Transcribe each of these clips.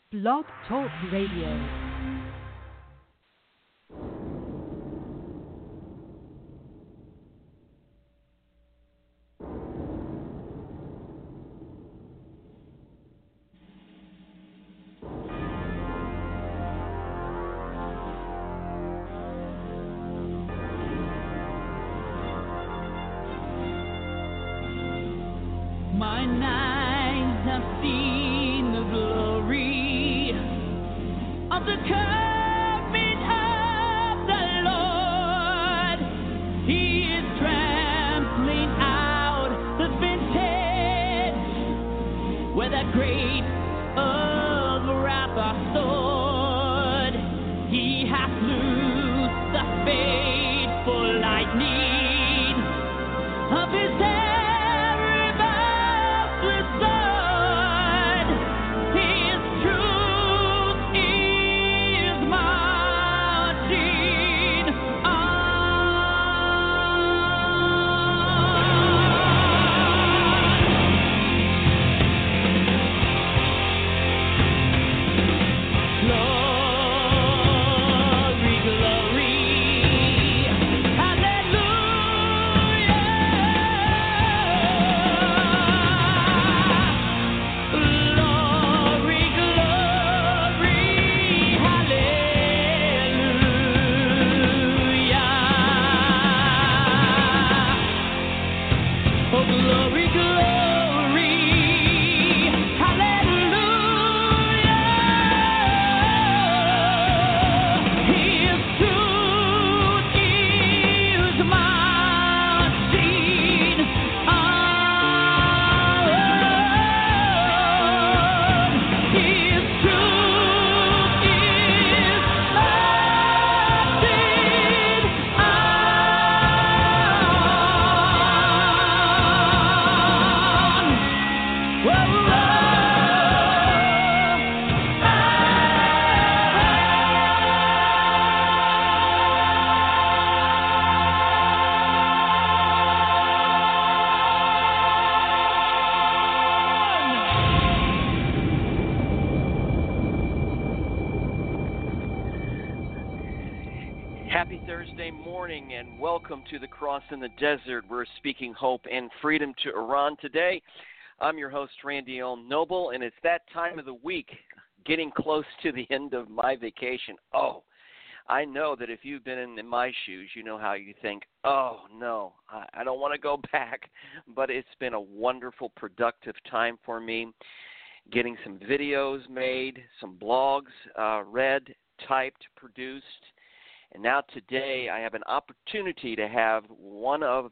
Blog Talk Radio. Happy Thursday morning and welcome to The Cross in the Desert. We're speaking hope and freedom to Iran today. I'm your host, Randy L. Noble, and it's that time of the week, getting close to the end of my vacation. Oh, I know that if you've been in my shoes, you know how you think, oh, no, I don't want to go back. But it's been a wonderful, productive time for me, getting some videos made, some blogs read, typed, produced. And now today I have an opportunity to have one of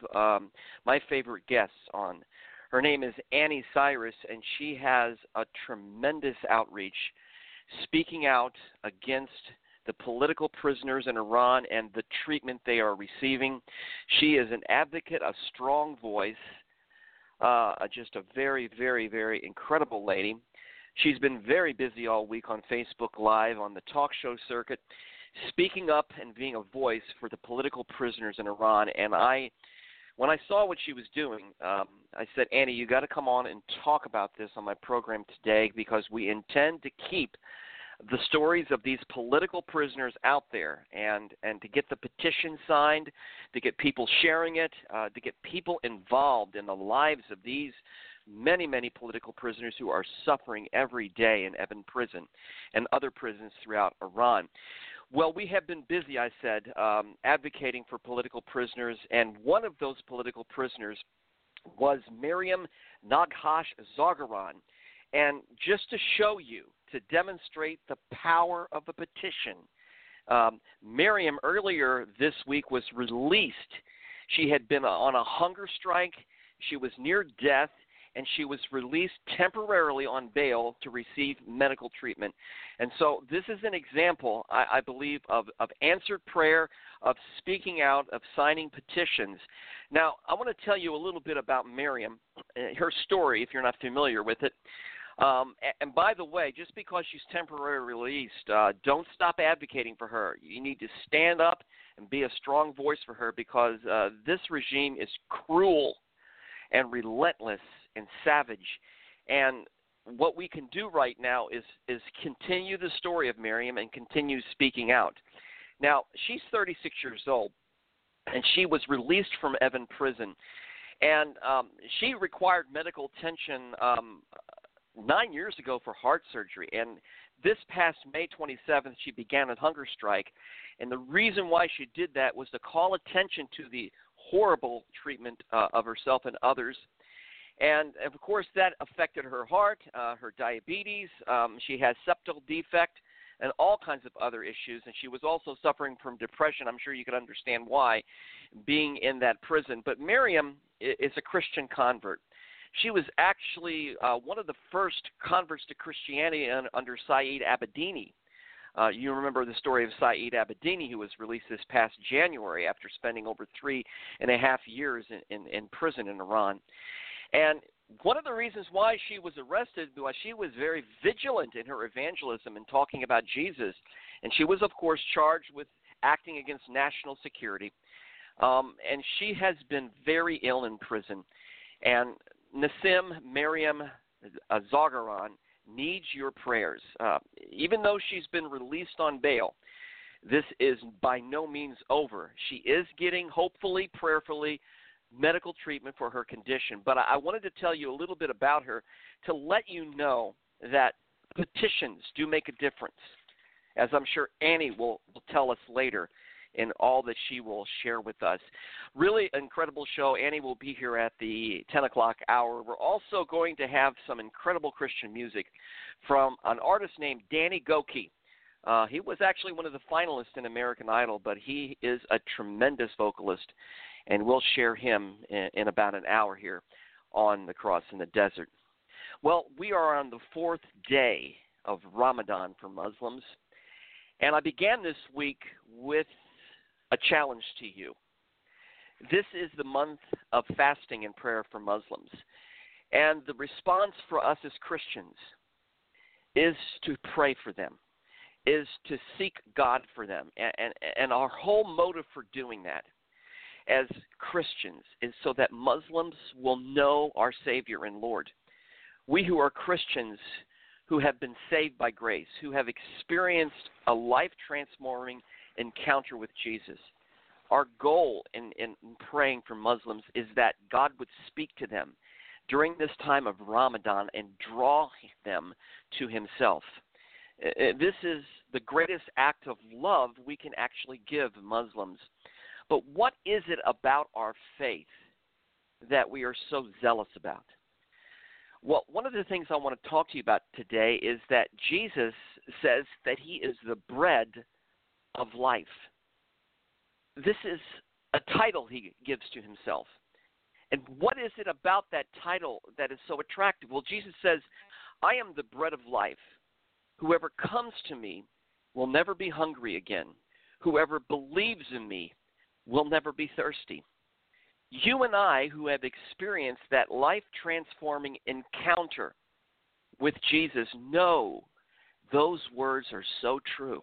my favorite guests on. Her name is Annie Cyrus, and she has a tremendous outreach speaking out against the political prisoners in Iran and the treatment they are receiving. She is an advocate, a strong voice, just a very, very, very incredible lady. She's been very busy all week on Facebook Live, on the talk show circuit, speaking up and being a voice for the political prisoners in Iran. And when I saw what she was doing, I said, Annie, you got to come on and talk about this on my program today, because we intend to keep the stories of these political prisoners out there and to get the petition signed, to get people sharing it, to get people involved in the lives of these many, many political prisoners who are suffering every day in Evin prison and other prisons throughout Iran. Well, we have been busy, I said, advocating for political prisoners, and one of those political prisoners was Miriam Naghash Zargaran. And just to show you, to demonstrate the power of a petition, Miriam earlier this week was released. She had been on a hunger strike. She was near death, and she was released temporarily on bail to receive medical treatment. And so this is an example, I believe, of answered prayer, of speaking out, of signing petitions. Now, I want to tell you a little bit about Miriam, her story, if you're not familiar with it. And by the way, just because she's temporarily released, don't stop advocating for her. You need to stand up and be a strong voice for her, because this regime is cruel and relentless and savage. And what we can do right now is continue the story of Miriam and continue speaking out. Now, she's 36 years old, and she was released from Evin Prison. And she required medical attention 9 years ago for heart surgery. And this past May 27th, she began a hunger strike. And the reason why she did that was to call attention to the horrible treatment of herself and others. And, of course, that affected her heart, her diabetes. She has septal defect and all kinds of other issues. And she was also suffering from depression. I'm sure you can understand why, being in that prison. But Miriam is a Christian convert. She was actually one of the first converts to Christianity under Saeed Abedini. You remember the story of Saeed Abedini, who was released this past January after spending over 3.5 years in prison in Iran. And one of the reasons why she was arrested was she was very vigilant in her evangelism and talking about Jesus. And she was, of course, charged with acting against national security. And she has been very ill in prison. And Nassim Miriam Zagaran needs your prayers. Even though she's been released on bail, this is by no means over. She is getting, hopefully, prayerfully, medical treatment for her condition. But I wanted to tell you a little bit about her to let you know that petitions do make a difference, as I'm sure Annie will tell us later in all that she will share with us. Really incredible show. Annie will be here at the 10 o'clock hour. We're also going to have some incredible Christian music from an artist named Danny Gokey. He was actually one of the finalists in American Idol, but he is a tremendous vocalist, and we'll share him in about an hour here on The Cross in the Desert. Well, we are on the 4th day of Ramadan for Muslims, and I began this week with a challenge to you. This is the month of fasting and prayer for Muslims, and the response for us as Christians is to pray for them, is to seek God for them, and our whole motive for doing that as Christians is so that Muslims will know our Savior and Lord. We who are Christians who have been saved by grace, who have experienced a life-transforming encounter with Jesus, our goal in praying for Muslims is that God would speak to them during this time of Ramadan and draw them to himself. This is the greatest act of love we can actually give Muslims. But what is it about our faith that we are so zealous about? Well, one of the things I want to talk to you about today is that Jesus says that he is the bread of life. This is a title he gives to himself. And what is it about that title that is so attractive? Well, Jesus says, I am the bread of life. Whoever comes to me will never be hungry again. Whoever believes in me will never be thirsty. You and I, who have experienced that life-transforming encounter with Jesus, know those words are so true.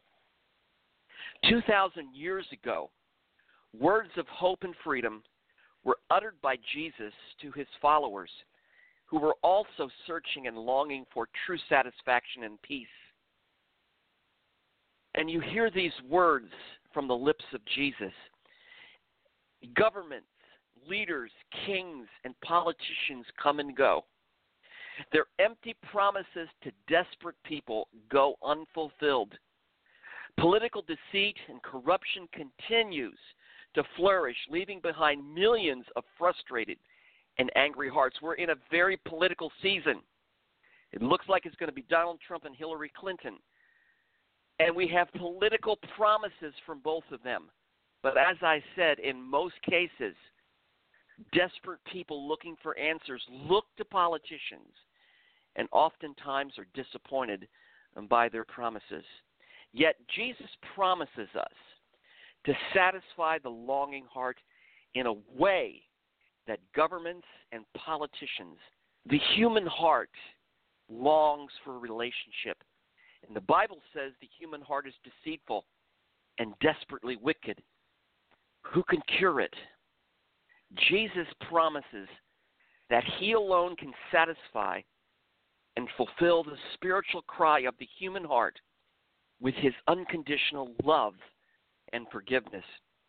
2,000 years ago, words of hope and freedom were uttered by Jesus to his followers, who were also searching and longing for true satisfaction and peace. And you hear these words from the lips of Jesus. Governments, leaders, kings, and politicians come and go. Their empty promises to desperate people go unfulfilled. Political deceit and corruption continues to flourish, leaving behind millions of frustrated and angry hearts. We're in a very political season. It looks like it's going to be Donald Trump and Hillary Clinton. And we have political promises from both of them. But as I said, in most cases, desperate people looking for answers look to politicians and oftentimes are disappointed by their promises. Yet Jesus promises us to satisfy the longing heart in a way that governments and politicians, the human heart, longs for a relationship. And the Bible says the human heart is deceitful and desperately wicked. Who can cure it? Jesus promises that he alone can satisfy and fulfill the spiritual cry of the human heart with his unconditional love and forgiveness.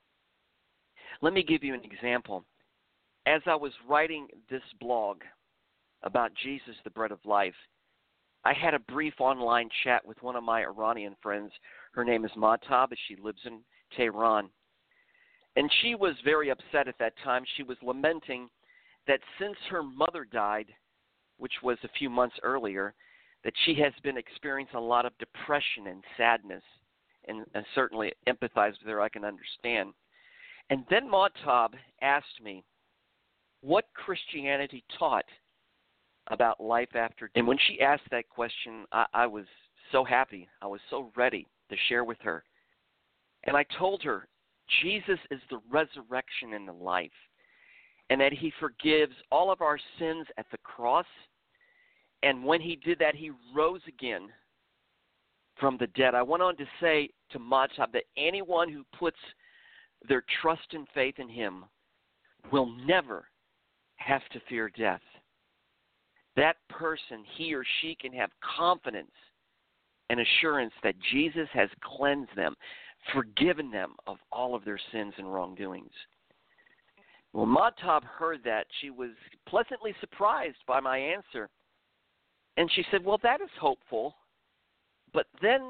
Let me give you an example. As I was writing this blog about Jesus, the bread of life, I had a brief online chat with one of my Iranian friends. Her name is Mahtab. She lives in Tehran. And she was very upset at that time. She was lamenting that since her mother died, which was a few months earlier, that she has been experiencing a lot of depression and sadness, and certainly empathize with her, I can understand. And then Mahtab asked me what Christianity taught about life after death. And when she asked that question, I was so happy. I was so ready to share with her. And I told her, Jesus is the resurrection and the life, and that he forgives all of our sins at the cross. And when he did that, he rose again from the dead. I went on to say to Mahtab that anyone who puts their trust and faith in him will never have to fear death. That person, he or she, can have confidence and assurance that Jesus has cleansed them, forgiven them of all of their sins and wrongdoings. When Mahtab heard that, she was pleasantly surprised by my answer. And she said, well, that is hopeful. But then,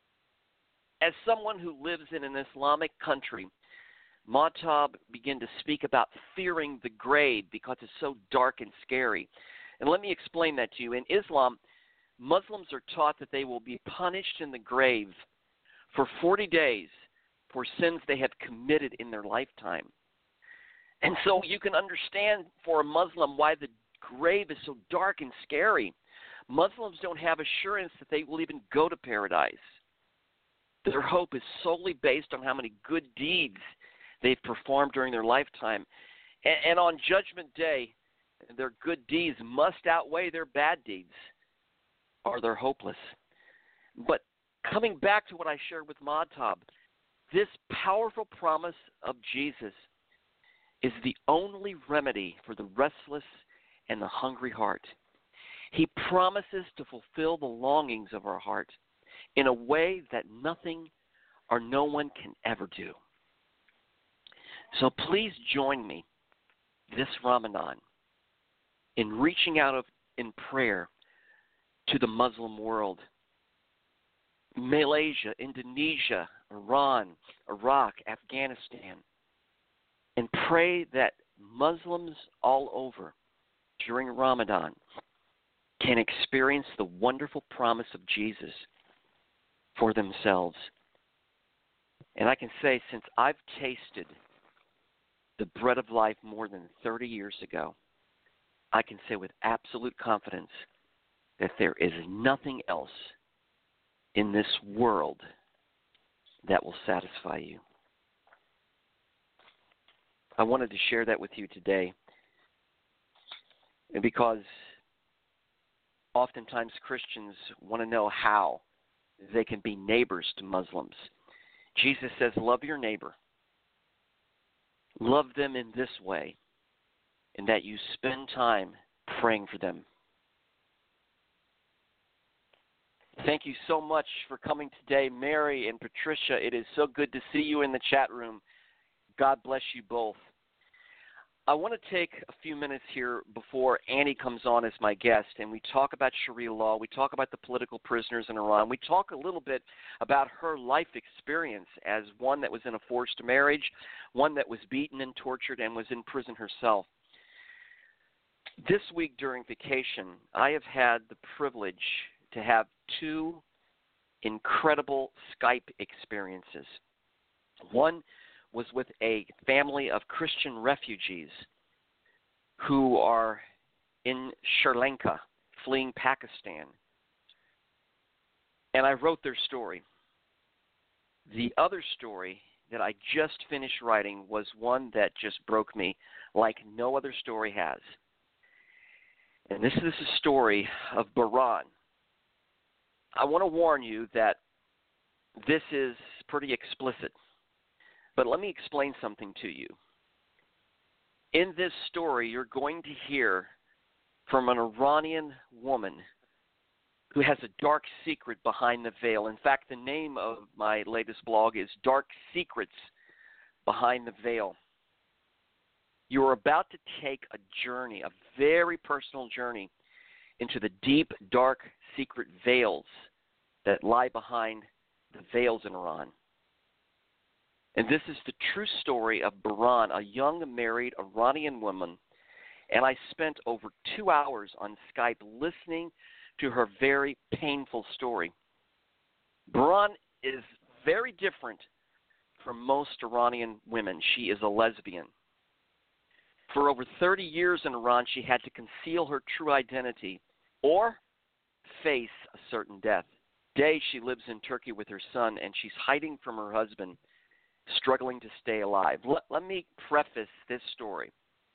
as someone who lives in an Islamic country, Mahtab began to speak about fearing the grave because it's so dark and scary. And let me explain that to you. In Islam, Muslims are taught that they will be punished in the grave for 40 days for sins they have committed in their lifetime. And so you can understand for a Muslim why the grave is so dark and scary. Muslims don't have assurance that they will even go to paradise. Their hope is solely based on how many good deeds they've performed during their lifetime. And on Judgment Day, their good deeds must outweigh their bad deeds, or they're hopeless. But coming back to what I shared with Mahtab, this powerful promise of Jesus is the only remedy for the restless and the hungry heart. He promises to fulfill the longings of our heart in a way that nothing or no one can ever do. So please join me this Ramadan in reaching out in prayer to the Muslim world, Malaysia, Indonesia, Iran, Iraq, Afghanistan, and pray that Muslims all over during Ramadan can experience the wonderful promise of Jesus for themselves. And I can say, since I've tasted the bread of life more than 30 years ago, I can say with absolute confidence that there is nothing else in this world that will satisfy you. I wanted to share that with you today because oftentimes Christians want to know how they can be neighbors to Muslims. Jesus says, love your neighbor. Love them in this way, in that you spend time praying for them. Thank you so much for coming today, Mary and Patricia. It is so good to see you in the chat room. God bless you both. I want to take a few minutes here before Annie comes on as my guest, and we talk about Sharia law. We talk about the political prisoners in Iran. We talk a little bit about her life experience as one that was in a forced marriage, one that was beaten and tortured and was in prison herself. This week during vacation, I have had the privilege to have two incredible Skype experiences. One was with a family of Christian refugees who are in Sri Lanka, fleeing Pakistan. And I wrote their story. The other story that I just finished writing was one that just broke me like no other story has. And this is a story of Baran. I want to warn you that this is pretty explicit. But let me explain something to you. In this story, you're going to hear from an Iranian woman who has a dark secret behind the veil. In fact, the name of my latest blog is Dark Secrets Behind the Veil. You are about to take a journey, a very personal journey, into the deep, dark, secret veils that lie behind the veils in Iran. And this is the true story of Bahram, a young married Iranian woman, and I spent over 2 hours on Skype listening to her very painful story. Bahram is very different from most Iranian women. She is a lesbian. For over 30 years in Iran, she had to conceal her true identity or face a certain death. Today, she lives in Turkey with her son, and she's hiding from her husband, struggling to stay alive. Let me preface this story.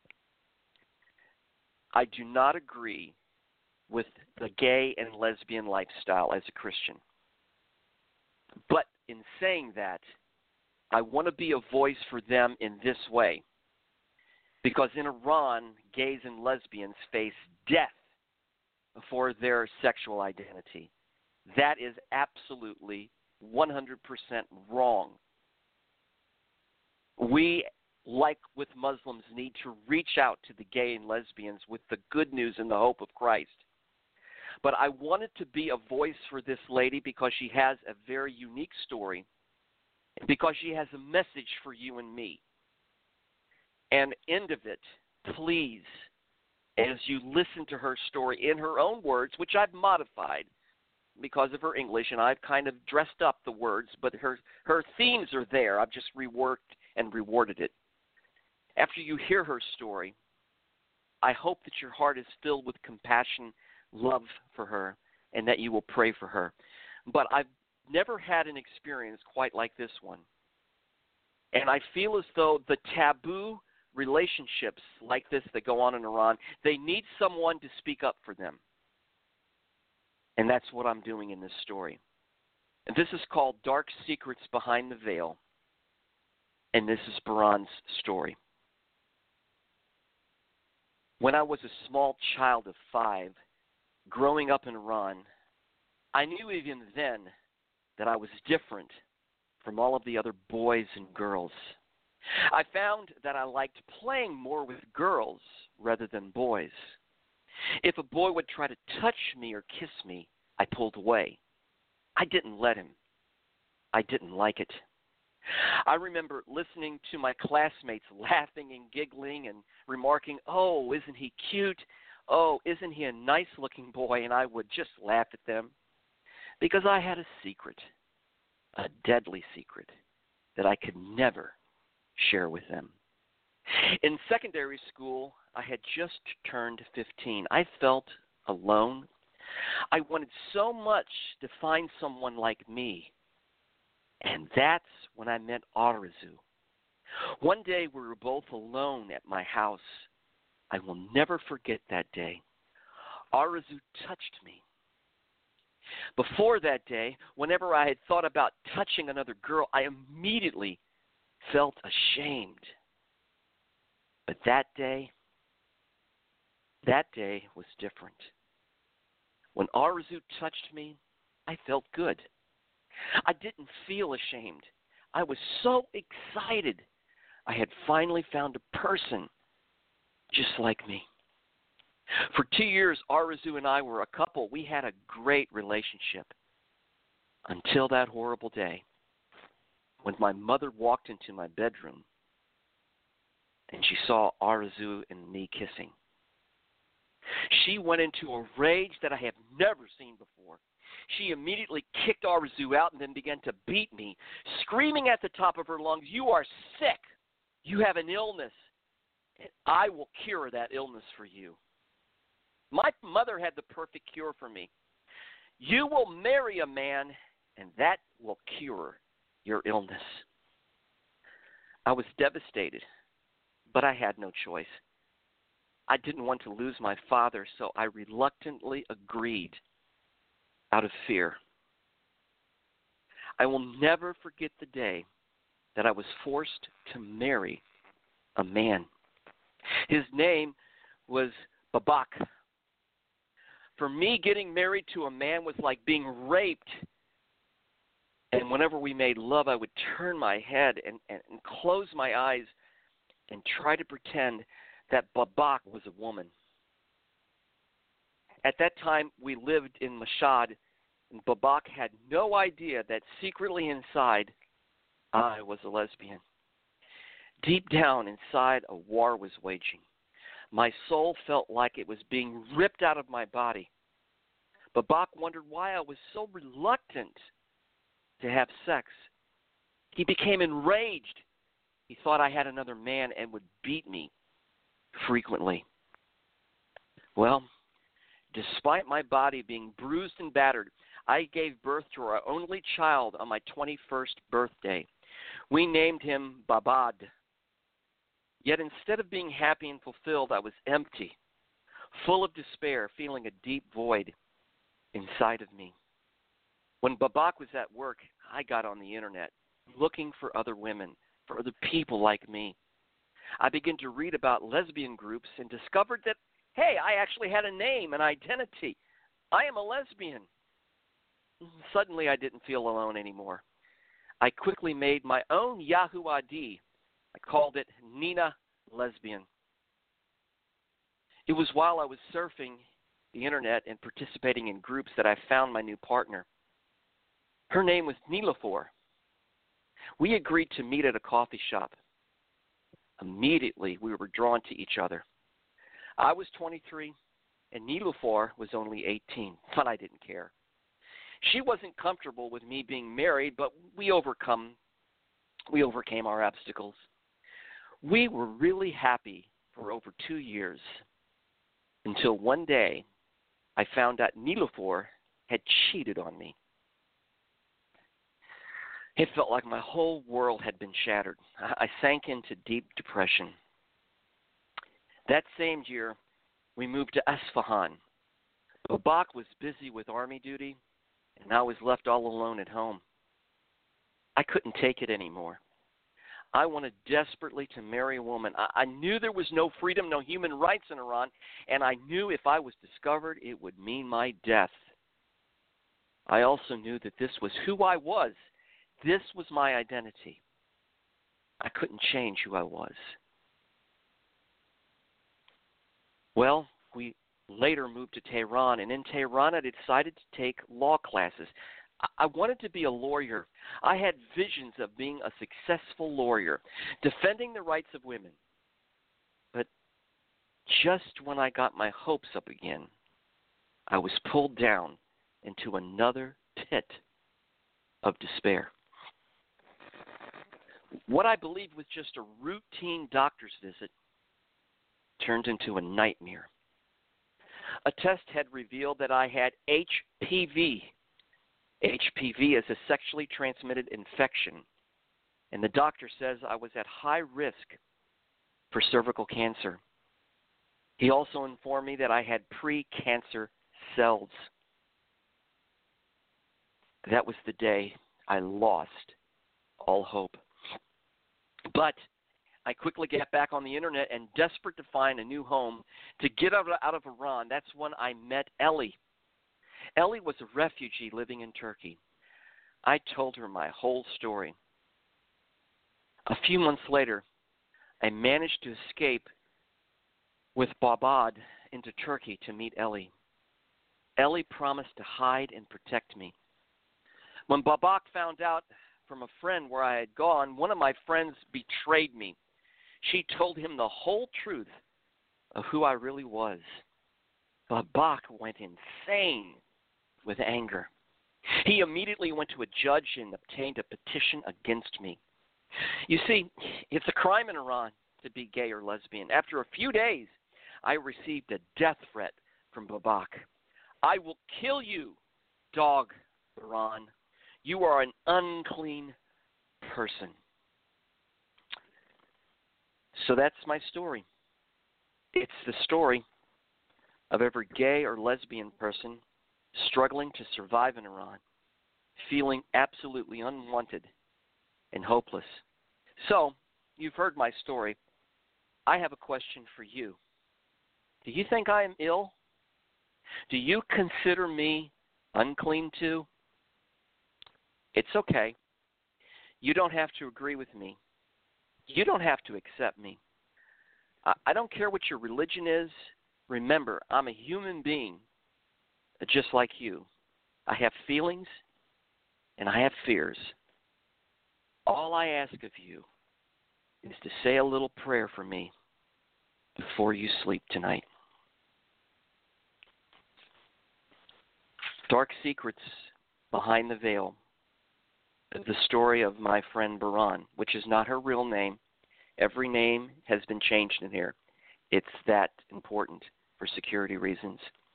I do not agree with the gay and lesbian lifestyle as a Christian. But in saying that, I want to be a voice for them in this way. Because in Iran, gays and lesbians face death for their sexual identity. That is absolutely 100% wrong. We, like with Muslims, need to reach out to the gay and lesbians with the good news and the hope of Christ. But I wanted to be a voice for this lady because she has a very unique story, because she has a message for you and me. And end of it, please, as you listen to her story in her own words, which I've modified because of her English, and I've kind of dressed up the words, but her themes are there. I've just reworked and reworded it. After you hear her story, I hope that your heart is filled with compassion, love for her, and that you will pray for her. But I've never had an experience quite like this one. And I feel as though the taboo relationships like this that go on in Iran, they need someone to speak up for them. And that's what I'm doing in this story. And this is called Dark Secrets Behind the Veil. And this is Bahram's story. When I was a small child of 5, growing up in Iran, I knew even then that I was different from all of the other boys and girls. I found that I liked playing more with girls rather than boys. If a boy would try to touch me or kiss me, I pulled away. I didn't let him. I didn't like it. I remember listening to my classmates laughing and giggling and remarking, "Oh, isn't he cute? Oh, isn't he a nice-looking boy?" And I would just laugh at them because I had a secret, a deadly secret that I could never share with them. In secondary school, I had just turned 15. I felt alone. I wanted so much to find someone like me. And that's when I met Arzu. One day we were both alone at my house. I will never forget that day. Arzu touched me. Before that day, whenever I had thought about touching another girl, I immediately felt ashamed. But that day was different. When Arzu touched me, I felt good. I didn't feel ashamed. I was so excited. I had finally found a person just like me. For 2 years, Arzu and I were a couple. We had a great relationship until that horrible day when my mother walked into my bedroom and she saw Arzu and me kissing. She went into a rage that I have never seen before. She immediately kicked Arzu out and then began to beat me, screaming at the top of her lungs, "You are sick. You have an illness, and I will cure that illness for you." My mother had the perfect cure for me. You will marry a man, and that will cure your illness. I was devastated, but I had no choice. I didn't want to lose my father, so I reluctantly agreed out of fear. I will never forget the day that I was forced to marry a man. His name was Babak. For me, getting married to a man was like being raped. And whenever we made love, I would turn my head and close my eyes and try to pretend that Babak was a woman. At that time, we lived in Mashhad, and Babak had no idea that secretly inside, I was a lesbian. Deep down inside, a war was waging. My soul felt like it was being ripped out of my body. Babak wondered why I was so reluctant to have sex. He became enraged. He thought I had another man and would beat me frequently. Well, despite my body being bruised and battered, I gave birth to our only child on my 21st birthday. We named him Babad. Yet instead of being happy and fulfilled, I was empty, full of despair, feeling a deep void inside of me. When Babak was at work, I got on the internet, looking for other women, for other people like me. I began to read about lesbian groups and discovered that, hey, I actually had a name, an identity. I am a lesbian. Suddenly, I didn't feel alone anymore. I quickly made my own Yahoo ID. I called it Nina Lesbian. It was while I was surfing the internet and participating in groups that I found my new partner. Her name was Niloufar. We agreed to meet at a coffee shop. Immediately, we were drawn to each other. I was 23, and Niloufar was only 18, but I didn't care. She wasn't comfortable with me being married, but we overcame our obstacles. We were really happy for over 2 years until one day I found out Niloufar had cheated on me. It felt like my whole world had been shattered. I sank into deep depression. That same year, we moved to Isfahan. Babak was busy with army duty, and I was left all alone at home. I couldn't take it anymore. I wanted desperately to marry a woman. I knew there was no freedom, no human rights in Iran, and I knew if I was discovered, it would mean my death. I also knew that this was who I was. This was my identity. I couldn't change who I was. Well, we later moved to Tehran, and in Tehran I decided to take law classes. I wanted to be a lawyer. I had visions of being a successful lawyer, defending the rights of women. But just when I got my hopes up again, I was pulled down into another pit of despair. What I believed was just a routine doctor's visit turned into a nightmare. A test had revealed that I had HPV. HPV is a sexually transmitted infection, and the doctor says I was at high risk for cervical cancer. He also informed me that I had pre-cancer cells. That was the day I lost all hope. But I quickly got back on the internet and desperate to find a new home to get out of Iran. That's when I met Ellie. Ellie was a refugee living in Turkey. I told her my whole story. A few months later, I managed to escape with Babad into Turkey to meet Ellie. Ellie promised to hide and protect me. When Babak found out from a friend where I had gone, one of my friends betrayed me. She told him the whole truth of who I really was. Babak went insane with anger. He immediately went to a judge and obtained a petition against me. You see, it's a crime in Iran to be gay or lesbian. After a few days, I received a death threat from Babak. I will kill you, dog, Iran. You are an unclean person. So that's my story. It's the story of every gay or lesbian person struggling to survive in Iran, feeling absolutely unwanted and hopeless. So, you've heard my story. I have a question for you. Do you think I am ill? Do you consider me unclean too? It's okay. You don't have to agree with me. You don't have to accept me. I don't care what your religion is. Remember, I'm a human being just like you. I have feelings and I have fears. All I ask of you is to say a little prayer for me before you sleep tonight. Dark secrets behind the veil of the story of my friend Baran, which is not her real name. Every name has been changed in here. It's that important for security reasons.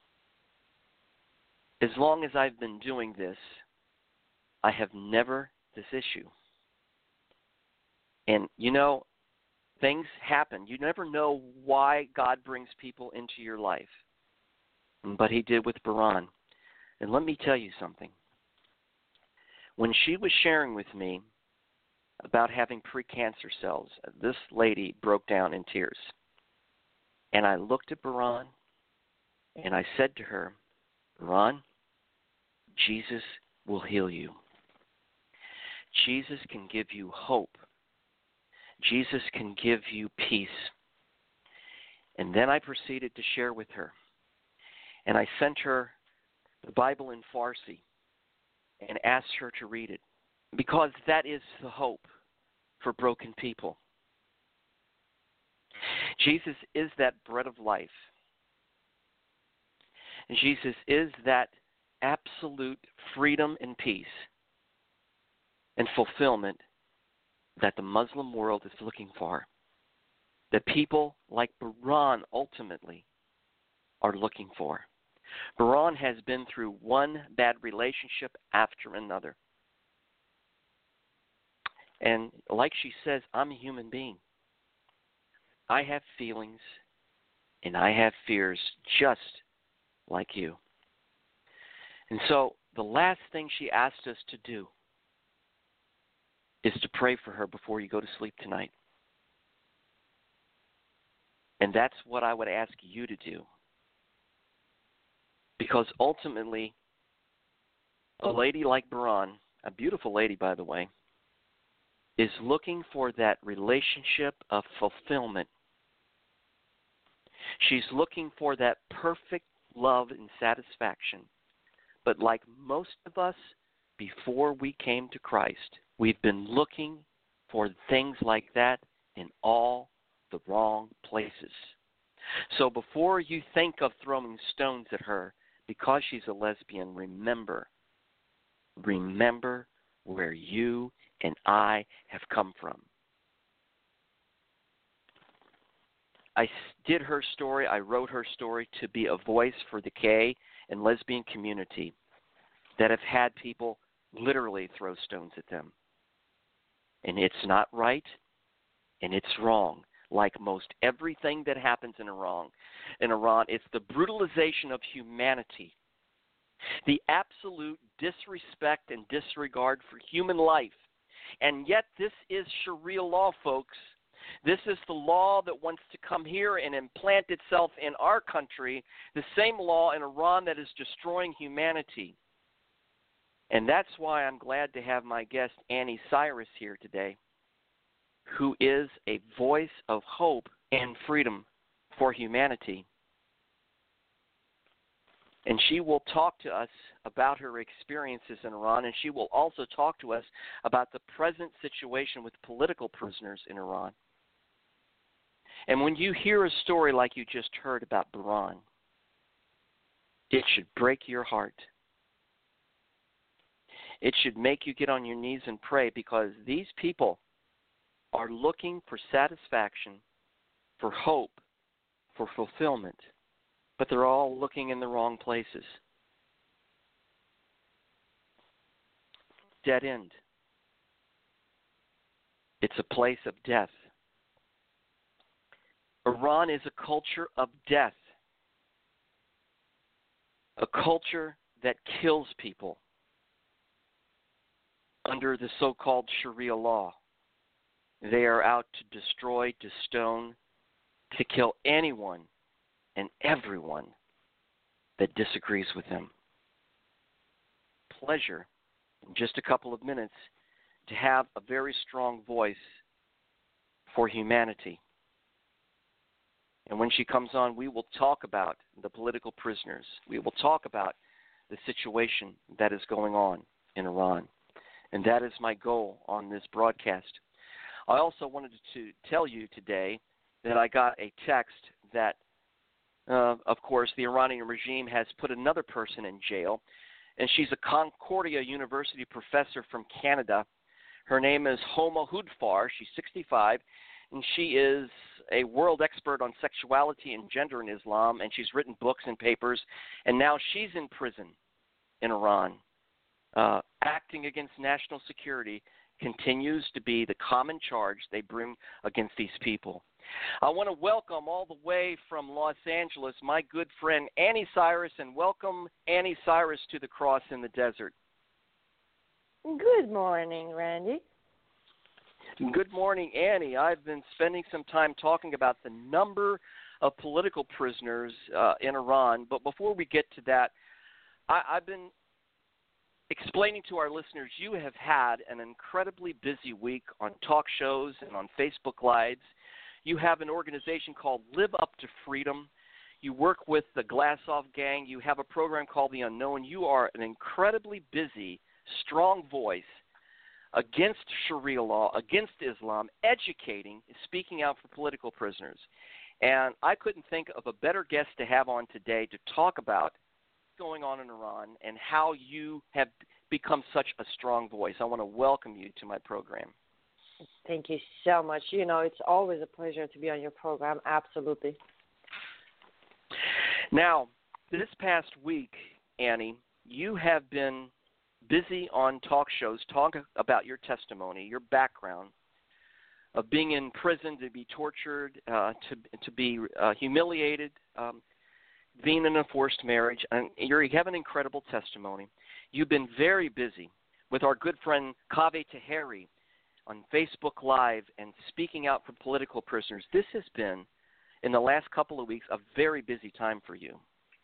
As long as I've been doing this, I have never this issue. And you know, things happen. You never know why God brings people into your life. But he did with Baran. And let me tell you something. When she was sharing with me about having precancer cells, this lady broke down in tears. And I looked at Baran and I said to her, Baran, Jesus will heal you. Jesus can give you hope. Jesus can give you peace. And then I proceeded to share with her. And I sent her the Bible in Farsi and asked her to read it, because that is the hope for broken people. Jesus is that bread of life. Jesus is that absolute freedom and peace and fulfillment that the Muslim world is looking for, that people like Baran ultimately are looking for. Baran has been through one bad relationship after another. And like she says, I'm a human being. I have feelings and I have fears just like you. And so the last thing she asked us to do is to pray for her before you go to sleep tonight. And that's what I would ask you to do. Because ultimately, a lady like Baran, a beautiful lady, by the way, is looking for that relationship of fulfillment. She's looking for that perfect love and satisfaction. But like most of us, before we came to Christ, we've been looking for things like that in all the wrong places. So before you think of throwing stones at her because she's a lesbian, remember where you and I have come from. I did her story, I wrote her story to be a voice for the gay and lesbian community that have had people literally throw stones at them. And it's not right, and it's wrong. Like most everything that happens in Iran, it's the brutalization of humanity, the absolute disrespect and disregard for human life. And yet this is Sharia law, folks. This is the law that wants to come here and implant itself in our country, the same law in Iran that is destroying humanity. And that's why I'm glad to have my guest Annie Cyrus here today, who is a voice of hope and freedom for humanity. And she will talk to us about her experiences in Iran, and she will also talk to us about the present situation with political prisoners in Iran. And when you hear a story like you just heard about Baran, it should break your heart. It should make you get on your knees and pray, because these people are looking for satisfaction, for hope, for fulfillment, but they're all looking in the wrong places. Dead end. It's a place of death. Iran is a culture of death, a culture that kills people under the so-called Sharia law. They are out to destroy, to stone, to kill anyone and everyone that disagrees with him. Pleasure, in just a couple of minutes, to have a very strong voice for humanity. And when she comes on, we will talk about the political prisoners. We will talk about the situation that is going on in Iran. And that is my goal on this broadcast. I also wanted to tell you today that I got a text that, of course, the Iranian regime has put another person in jail, and she's a Concordia University professor from Canada. Her name is Homa Hudfar. She's 65, and she is a world expert on sexuality and gender in Islam, and she's written books and papers, and now she's in prison in Iran. Acting against national security continues to be the common charge they bring against these people. I want to welcome all the way from Los Angeles my good friend Annie Cyrus, and welcome Annie Cyrus to the Cross in the Desert. Good morning, Randy. Good morning, Annie. I've been spending some time talking about the number of political prisoners in Iran, but before we get to that, I've been explaining to our listeners you have had an incredibly busy week on talk shows and on Facebook Lives. You have an organization called Live Up to Freedom. You work with the Glassov Gang. You have a program called The Unknown. You are an incredibly busy, strong voice against Sharia law, against Islam, educating, speaking out for political prisoners. And I couldn't think of a better guest to have on today to talk about what's going on in Iran and how you have become such a strong voice. I want to welcome you to my program. Thank you so much. You know, it's always a pleasure to be on your program. Absolutely. Now, this past week, Annie, you have been busy on talk shows talking about your testimony, your background of being in prison, to be tortured, to be humiliated, being in a forced marriage. And you have an incredible testimony. You've been very busy with our good friend Kaveh Taheri on Facebook Live and speaking out for political prisoners. This has been, in the last couple of weeks, a very busy time for you.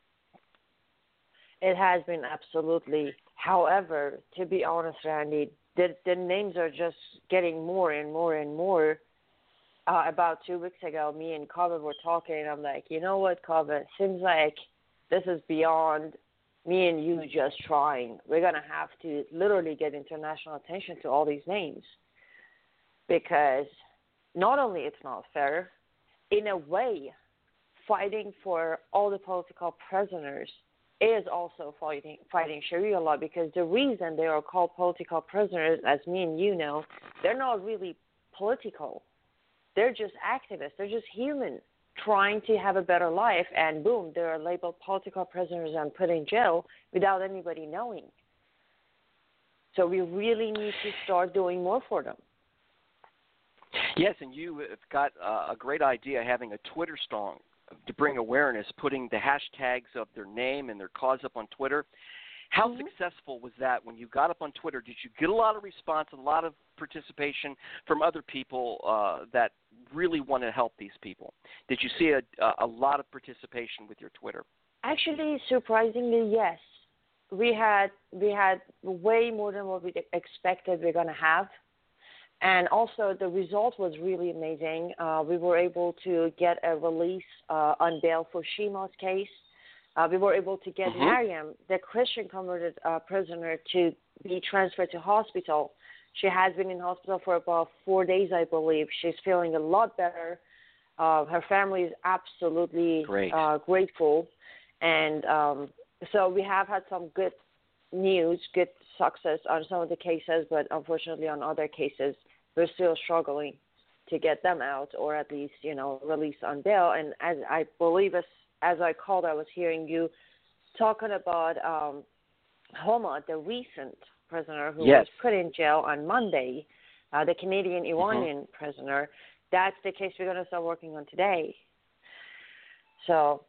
It has been, absolutely. However, to be honest, Randy, the names are just getting more and more and more. About 2 weeks ago, me and Kaveh were talking, and I'm like, you know what, Kaveh, seems like this is beyond me and you just trying. We're going to have to literally get international attention to all these names. Because not only it's not fair, in a way, fighting for all the political prisoners is also fighting Sharia law, because the reason they are called political prisoners, as me and you know, they're not really political. They're just activists. They're just human trying to have a better life, and boom, they're labeled political prisoners and put in jail without anybody knowing. So we really need to start doing more for them. Yes, and you have got a great idea, having a Twitter storm to bring awareness, putting the hashtags of their name and their cause up on Twitter. How successful was that when you got up on Twitter? Did you get a lot of response, a lot of participation from other people that really want to help these people? Did you see a lot of participation with your Twitter? Actually, surprisingly, yes. We had way more than what we expected we're going to have. And also, the result was really amazing. We were able to get a release on bail for Shima's case. We were able to get Mariam, the Christian converted prisoner, to be transferred to hospital. She has been in hospital for about 4 days, I believe. She's feeling a lot better. Her family is absolutely grateful. And so we have had some good news, good success on some of the cases, but unfortunately on other cases, we're still struggling to get them out, or at least, you know, release on bail. And as I believe, as I called, I was hearing you talking about Homa, the recent prisoner who was put in jail on Monday, the Canadian Iranian prisoner. That's the case we're going to start working on today. So,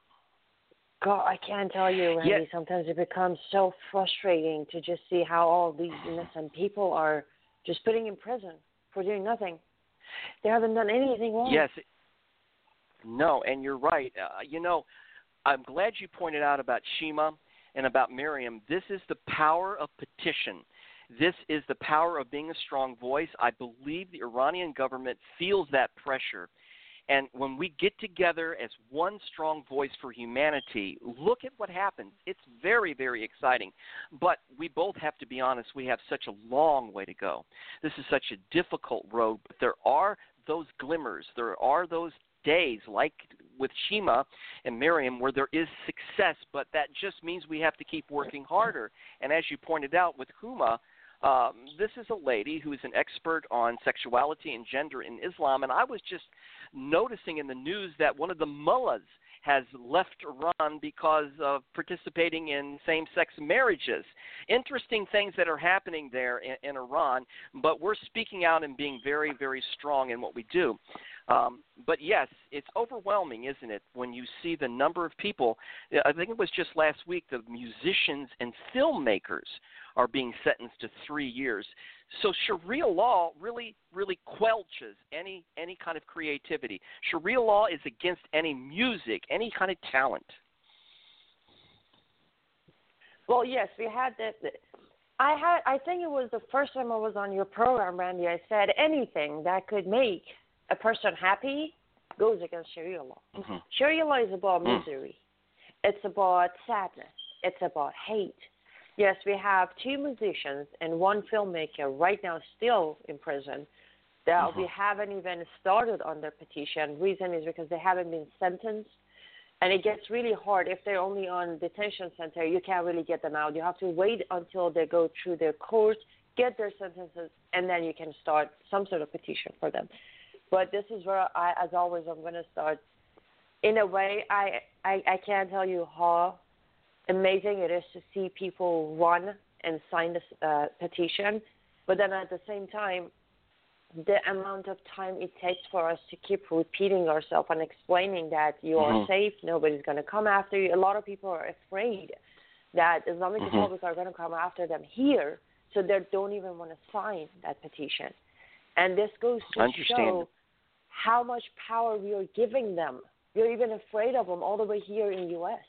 God, I can't tell you, Randy, sometimes it becomes so frustrating to just see how all these innocent people are just putting in prison for doing nothing. They haven't done anything wrong. Yes. No, and you're right. You know, I'm glad you pointed out about Shima and about Miriam. This is the power of petition. This is the power of being a strong voice. I believe the Iranian government feels that pressure. And when we get together as one strong voice for humanity, look at what happens. It's very, very exciting. But we both have to be honest, we have such a long way to go. This is such a difficult road, but there are those glimmers. There are those days like with Shima and Miriam where there is success, but that just means we have to keep working harder. And as you pointed out with Huma, this is a lady who is an expert on sexuality and gender in Islam, and I was just noticing in the news that one of the mullahs has left Iran because of participating in same-sex marriages. Interesting things that are happening there in Iran, but we're speaking out and being very, very strong in what we do. But yes, it's overwhelming, isn't it, when you see the number of people. I think it was just last week the musicians and filmmakers are being sentenced to 3 years. So Sharia law really, really quelches any kind of creativity. Sharia law is against any music, any kind of talent. Well, yes, we had that. I think it was the first time I was on your program, Randy. I said anything that could make a person happy goes against Sharia law. Mm-hmm. Sharia law is about misery. It's about sadness. It's about hate. Yes, we have 2 musicians and 1 filmmaker right now still in prison that we haven't even started on their petition. Reason is because they haven't been sentenced. And it gets really hard. If they're only on detention center, you can't really get them out. You have to wait until they go through their court, get their sentences, and then you can start some sort of petition for them. But this is where, as always, I'm going to start. In a way, I can't tell you how amazing it is to see people run and sign this petition. But then at the same time, the amount of time it takes for us to keep repeating ourselves and explaining that you are safe, nobody's going to come after you. A lot of people are afraid that Islamic Republics are going to come after them here, so they don't even want to sign that petition. And this goes to show how much power we are giving them. We're even afraid of them all the way here in the U.S.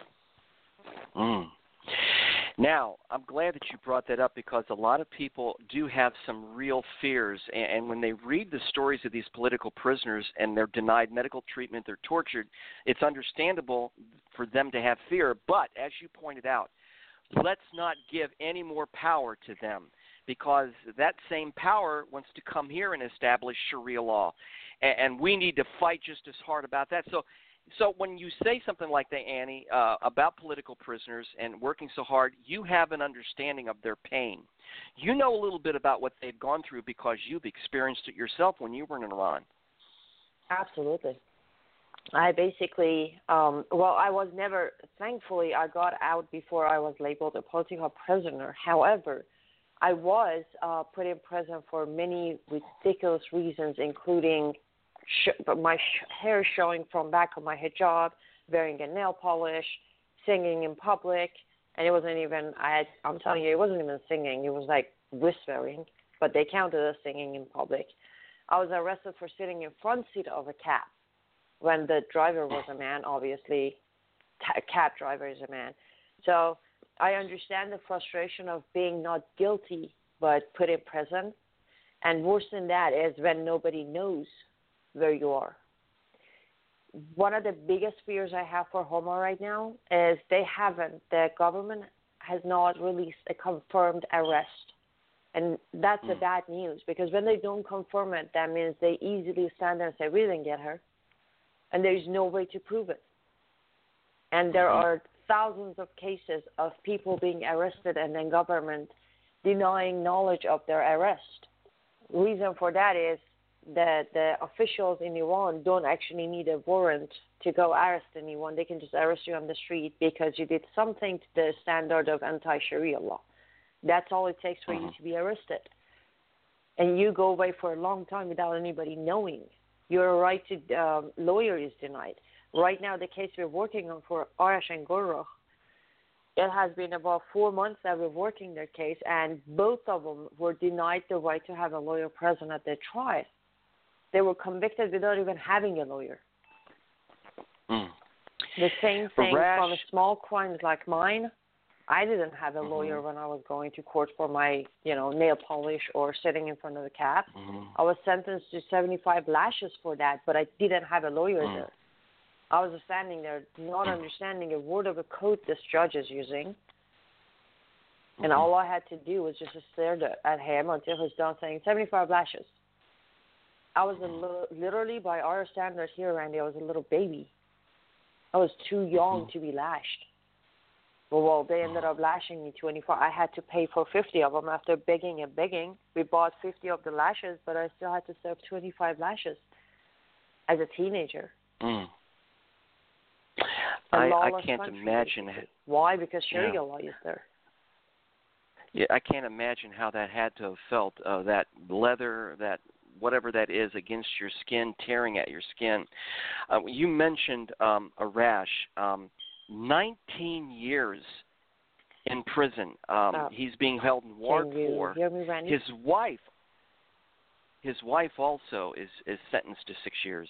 Now, I'm glad that you brought that up because a lot of people do have some real fears. And when they read the stories of these political prisoners and they're denied medical treatment, they're tortured, it's understandable for them to have fear. But as you pointed out, let's not give any more power to them because that same power wants to come here and establish Sharia law. And we need to fight just as hard about that. So when you say something like that, Annie, about political prisoners and working so hard, you have an understanding of their pain. You know a little bit about what they've gone through because you've experienced it yourself when you were in Iran. Absolutely. I basically, I was never, thankfully, I got out before I was labeled a political prisoner. However, I was put in prison for many ridiculous reasons, including my hair showing from back of my hijab, wearing a nail polish, singing in public, and it wasn't even, I'm telling you, it wasn't even singing. It was like whispering, but they counted as singing in public. I was arrested for sitting in front seat of a cab when the driver was a man, obviously. Cab driver is a man. So I understand the frustration of being not guilty but put in prison, and worse than that is when nobody knows where you are. One of the biggest fears I have for Homa right now is the government has not released a confirmed arrest. And that's a bad news because when they don't confirm it, that means they easily stand there and say, we didn't get her. And there's no way to prove it. And there are thousands of cases of people being arrested and then government denying knowledge of their arrest. Reason for that is that the officials in Iran don't actually need a warrant to go arrest anyone. They can just arrest you on the street because you did something to the standard of anti-Sharia law. That's all it takes for you to be arrested. And you go away for a long time without anybody knowing. Your right to lawyer is denied. Right now, the case we're working on for Arash and Gorroch, it has been about 4 months that we're working their case, and both of them were denied the right to have a lawyer present at their trial. They were convicted without even having a lawyer. The same thing Rash. from small crimes like mine. I didn't have a lawyer Mm-hmm. when I was going to court for my, nail polish or sitting in front of the cab. Mm-hmm. I was sentenced to 75 lashes for that, but I didn't have a lawyer there. I was standing there not understanding a word of a code this judge is using. And all I had to do was just stare at him until he was done saying 75 lashes. I was literally, by our standards here, Randy, I was a little baby. I was too young to be lashed. Well, they ended up lashing me 24. I had to pay for 50 of them after begging and begging. We bought 50 of the lashes, but I still had to serve 25 lashes as a teenager. Mm. I can't country. imagine it. Why? Because Sharia law is there. Yeah, I can't imagine how that had to have felt. That leather, that whatever that is against your skin, tearing at your skin. You mentioned a rash. 19 years in prison. He's being held in ward for. Hear me, Randy? His wife also is sentenced to 6 years.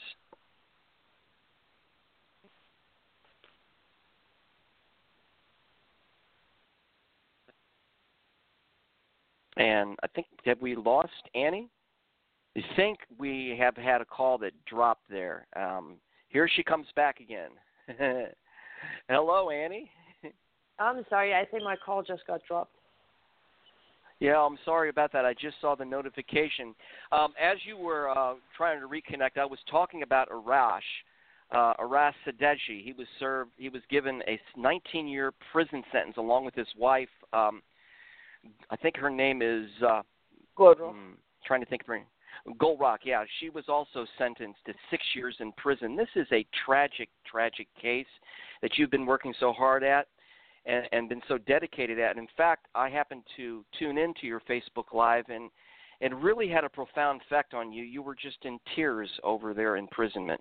And I think, have we lost Annie? I think we have had a call that dropped there. Here she comes back again. Hello, Annie. I'm sorry. I think my call just got dropped. Yeah, I'm sorry about that. I just saw the notification. As you were trying to reconnect, I was talking about Arash Sadeji. He was given a 19-year prison sentence along with his wife. I think her name is trying to think of her name. Golrock, yeah. She was also sentenced to 6 years in prison. This is a tragic, tragic case that you've been working so hard at and been so dedicated at. And in fact, I happened to tune into your Facebook Live, and it really had a profound effect on you. You were just in tears over their imprisonment.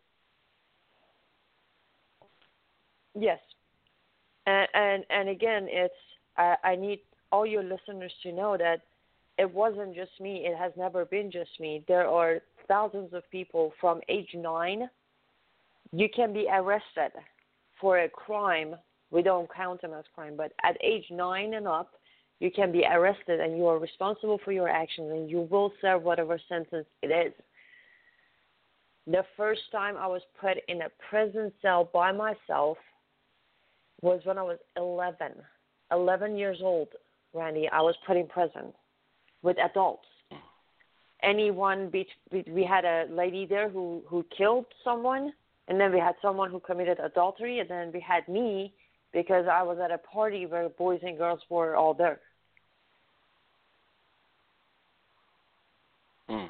Yes. And again, I need all your listeners to know that it wasn't just me. It has never been just me. There are thousands of people from age 9. You can be arrested for a crime. We don't count them as crime, but at age 9 and up, you can be arrested and you are responsible for your actions and you will serve whatever sentence it is. The first time I was put in a prison cell by myself was when I was 11 years old, Randy. I was put in prison with adults. We had a lady there who killed someone, and then we had someone who committed adultery, and then we had me because I was at a party where boys and girls were all there. Mm.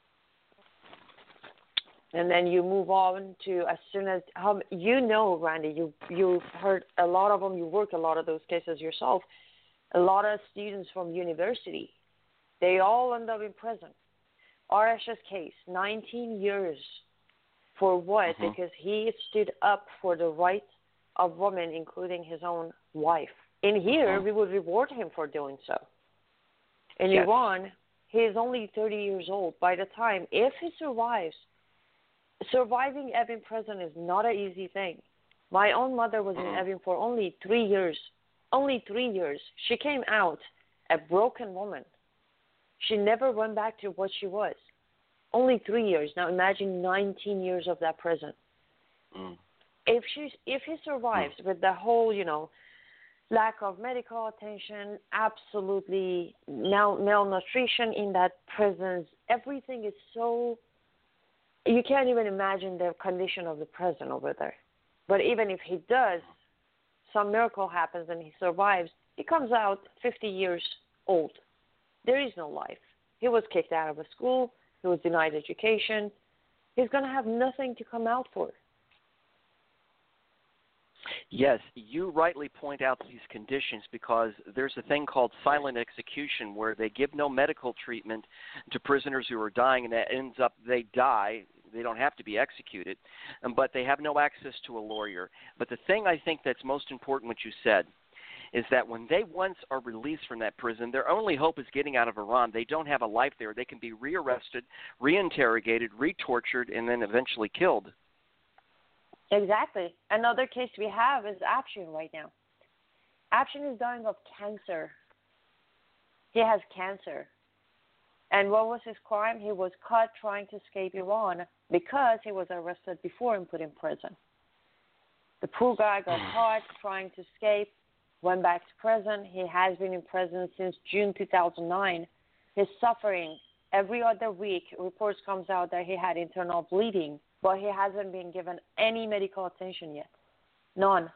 And then you move on to as soon as Randy, you've heard a lot of them. You work a lot of those cases yourself. A lot of students from university, they all end up in prison. RS's case, 19 years. For what? Mm-hmm. Because he stood up for the rights of women, including his own wife. In here, we would reward him for doing so. In Iran, he is only 30 years old. By the time, if he survives, surviving Evin prison is not an easy thing. My own mother was in Evin for only 3 years. Only 3 years. She came out a broken woman. She never went back to what she was. Only 3 years. Now imagine 19 years of that prison. Mm. If he survives with the whole, lack of medical attention, absolutely malnutrition in that prison, everything is so, you can't even imagine the condition of the prison over there. But even if he does, some miracle happens and he survives, he comes out 50 years old. There is no life. He was kicked out of a school. He was denied education. He's going to have nothing to come out for. Yes, you rightly point out these conditions because there's a thing called silent execution where they give no medical treatment to prisoners who are dying, and that ends up they die. They don't have to be executed, but they have no access to a lawyer. But the thing I think that's most important, what you said, is that when they once are released from that prison, their only hope is getting out of Iran. They don't have a life there. They can be rearrested, reinterrogated, retortured, and then eventually killed. Exactly. Another case we have is Afshin right now. Afshin is dying of cancer. He has cancer. And what was his crime? He was caught trying to escape Iran because he was arrested before and put in prison. The poor guy got caught trying to escape, went back to prison. He has been in prison since June 2009. He's suffering. Every other week, reports comes out that he had internal bleeding, but he hasn't been given any medical attention yet. None.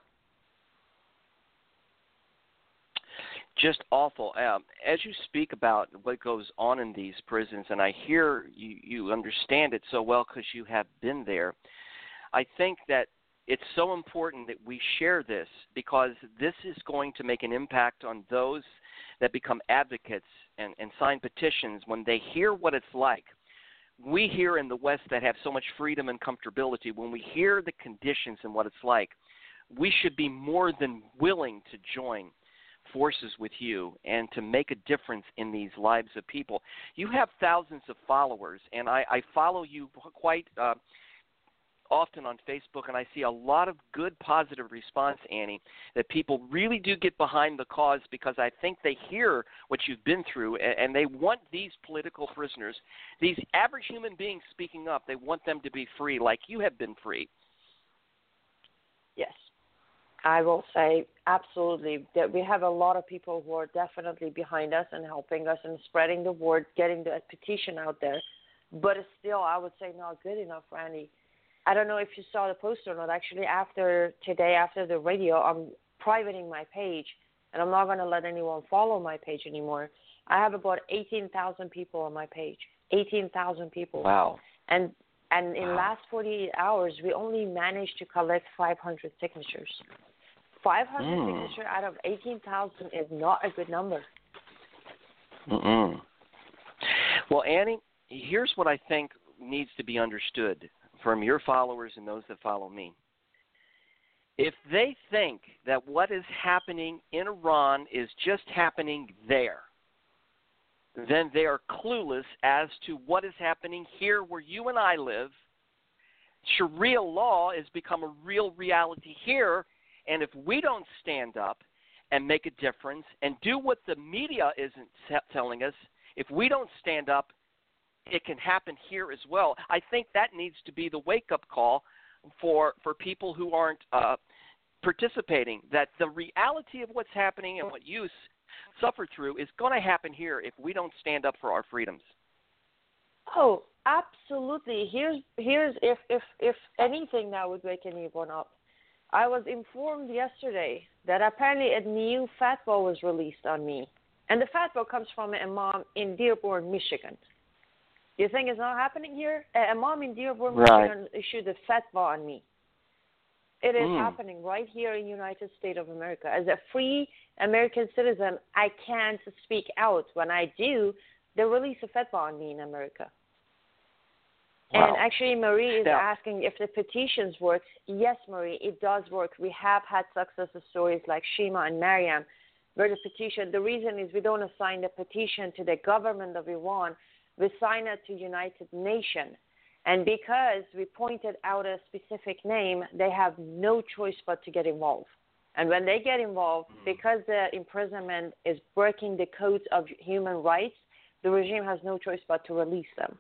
Just awful. As you speak about what goes on in these prisons, and I hear you understand it so well because you have been there, I think that it's so important that we share this because this is going to make an impact on those that become advocates and sign petitions when they hear what it's like. We here in the West that have so much freedom and comfortability, when we hear the conditions and what it's like, we should be more than willing to join forces with you and to make a difference in these lives of people. You have thousands of followers, and I follow you quite often on Facebook, and I see a lot of good positive response, Annie, that people really do get behind the cause because I think they hear what you've been through, and they want these political prisoners, these average human beings speaking up, they want them to be free like you have been free. Yes. I will say absolutely that we have a lot of people who are definitely behind us and helping us and spreading the word, getting the petition out there. But it's still, I would say, not good enough, Randy. I don't know if you saw the post or not. Actually, after the radio, I'm privating my page, and I'm not going to let anyone follow my page anymore. I have about 18,000 people on my page. 18,000 people. Wow. And in the last 48 hours, we only managed to collect 500 signatures. 500 signatures out of 18,000 is not a good number. Well, Annie, here's what I think needs to be understood from your followers and those that follow me. If they think that what is happening in Iran is just happening there, then they are clueless as to what is happening here where you and I live. Sharia law has become a real reality here, and if we don't stand up and make a difference and do what the media isn't telling us, if we don't stand up, it can happen here as well. I think that needs to be the wake-up call for people who aren't participating, that the reality of what's happening and what you suffer through is going to happen here if we don't stand up for our freedoms. Oh, absolutely. Here's if anything that would wake anyone up. I was informed yesterday that apparently a new fatwa was released on me. And the fatwa comes from an imam in Dearborn, Michigan. You think it's not happening here? A imam in Dearborn, Michigan issued a fatwa on me. It is happening right here in the United States of America. As a free American citizen, I can't speak out. When I do, they release a fatwa on me in America. Wow. And actually, Marie is asking if the petitions work. Yes, Marie, it does work. We have had success stories like Shima and Mariam, where the petition, the reason is we don't assign the petition to the government of Iran, we sign it to United Nations. And because we pointed out a specific name, they have no choice but to get involved. And when they get involved, because the imprisonment is breaking the codes of human rights, the regime has no choice but to release them.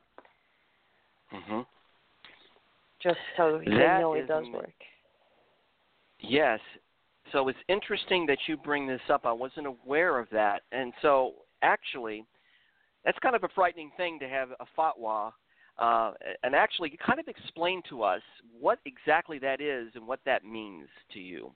Just so you know it does work. Yes. So it's interesting that you bring this up. I wasn't aware of that. And so actually, that's kind of a frightening thing to have a fatwa. And actually kind of explain to us what exactly that is and what that means to you.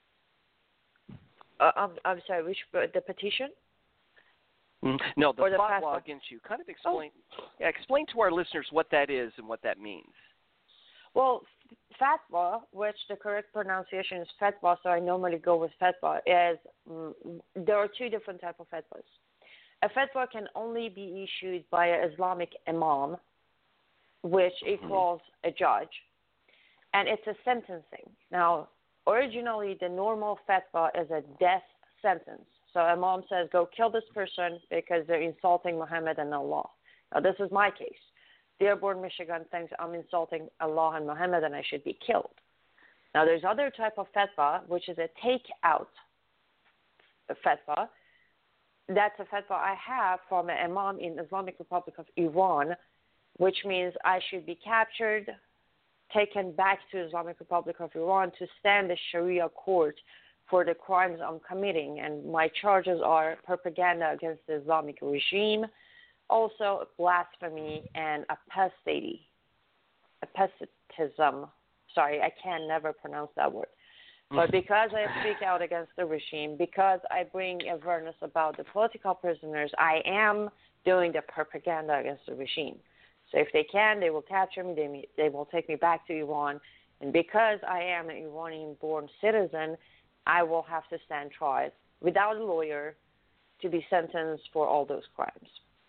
I'm sorry, which the petition? No, the fatwa against you. Kind of explain explain to our listeners what that is and what that means. Well, fatwa, which the correct pronunciation is fatwa, so I normally go with fatwa, is there are two different types of fatwas. A fatwa can only be issued by an Islamic imam, which equals a judge, and it's a sentencing. Now, originally, the normal fatwa is a death sentence. So imam says, go kill this person because they're insulting Muhammad and Allah. Now, this is my case. Dearborn, Michigan thinks I'm insulting Allah and Muhammad and I should be killed. Now, there's other type of fatwa, which is a takeout fatwa. That's a fatwa I have from an imam in the Islamic Republic of Iran, which means I should be captured, taken back to the Islamic Republic of Iran to stand the Sharia court for the crimes I'm committing. And my charges are propaganda against the Islamic regime, also blasphemy and apostasy. Apostatism. Sorry, I can never pronounce that word. But because I speak out against the regime, because I bring awareness about the political prisoners, I am doing the propaganda against the regime. So if they can, they will capture me. They will take me back to Iran. And because I am an Iranian-born citizen, I will have to stand trial without a lawyer to be sentenced for all those crimes.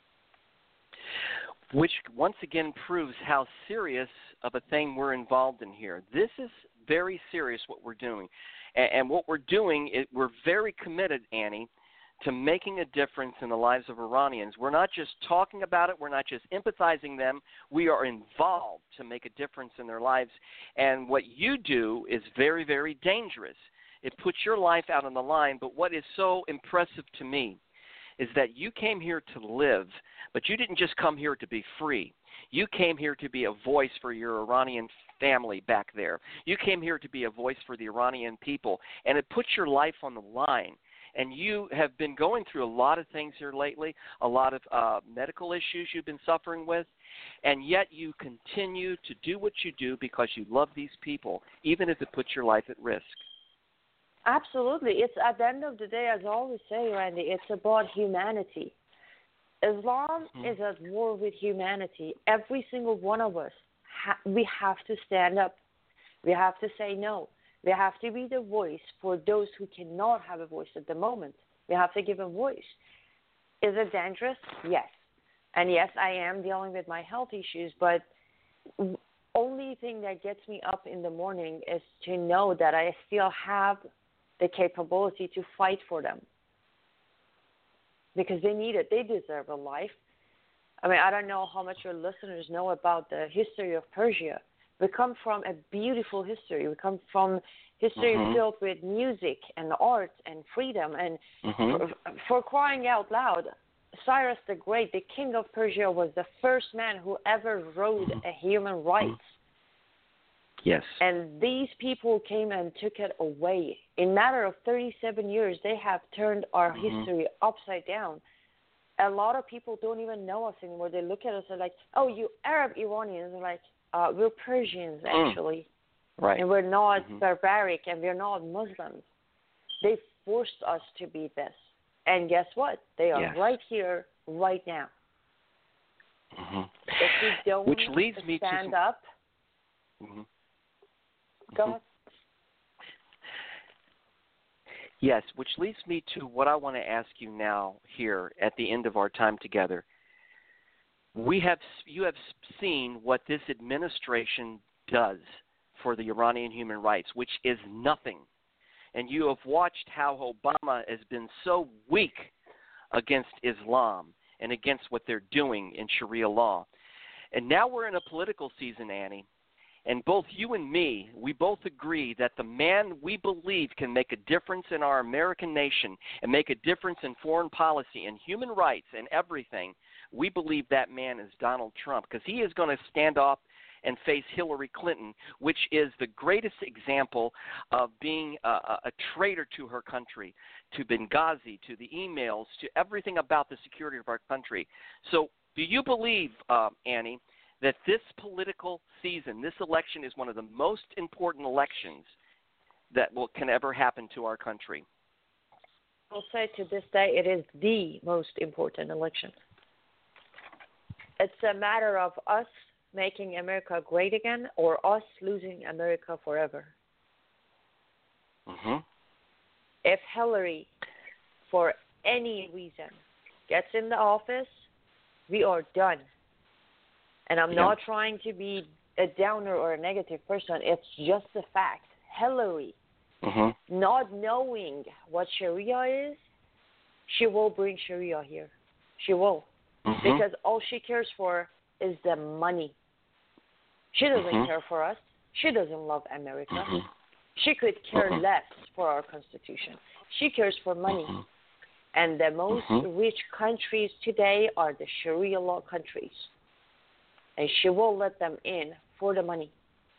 Which once again proves how serious of a thing we're involved in here. This is very serious what we're doing. And what we're doing, we're very committed, Annie, to making a difference in the lives of Iranians. We're not just talking about it. We're not just empathizing them. We are involved to make a difference in their lives. And what you do is very, very dangerous. It puts your life out on the line. But what is so impressive to me is that you came here to live, but you didn't just come here to be free. You came here to be a voice for your Iranian family back there. You came here to be a voice for the Iranian people, and it puts your life on the line. And you have been going through a lot of things here lately, a lot of medical issues you've been suffering with, and yet you continue to do what you do because you love these people, even if it puts your life at risk. Absolutely. It's at the end of the day, as I always say, Randy, it's about humanity. Islam is at war with humanity. Every single one of us, we have to stand up. We have to say no. We have to be the voice for those who cannot have a voice at the moment. We have to give a voice. Is it dangerous? Yes. And yes, I am dealing with my health issues, but only thing that gets me up in the morning is to know that I still have the capability to fight for them. Because they need it. They deserve a life. I mean, I don't know how much your listeners know about the history of Persia. We come from a beautiful history. We come from history filled with music and art and freedom. And for crying out loud, Cyrus the Great, the king of Persia, was the first man who ever wrote a human rights. Yes. And these people came and took it away. In a matter of 37 years, they have turned our history upside down. A lot of people don't even know us anymore. They look at us and like, oh, you Arab Iranians. And like, we're Persians, actually. Right. And we're not barbaric, and we're not Muslims. They forced us to be this. And guess what? They are right here, right now. If we don't Which leads me to stand up, go ahead. Yes, which leads me to what I want to ask you now here at the end of our time together. You have seen what this administration does for the Iranian human rights, which is nothing. And you have watched how Obama has been so weak against Islam and against what they're doing in Sharia law. And now we're in a political season, Annie. And both you and me, we both agree that the man we believe can make a difference in our American nation and make a difference in foreign policy and human rights and everything, we believe that man is Donald Trump, because he is going to stand up and face Hillary Clinton, which is the greatest example of being a traitor to her country, to Benghazi, to the emails, to everything about the security of our country. So do you believe, Annie, that this political season, this election, is one of the most important elections that can ever happen to our country? I'll say to this day, it is the most important election. It's a matter of us making America great again or us losing America forever. If Hillary, for any reason, gets in the office, we are done. And I'm not trying to be a downer or a negative person. It's just a fact. Hillary, not knowing what Sharia is, she will bring Sharia here. She will. Because all she cares for is the money. She doesn't care for us. She doesn't love America. She could care less for our Constitution. She cares for money. And the most rich countries today are the Sharia law countries. And she will let them in for the money.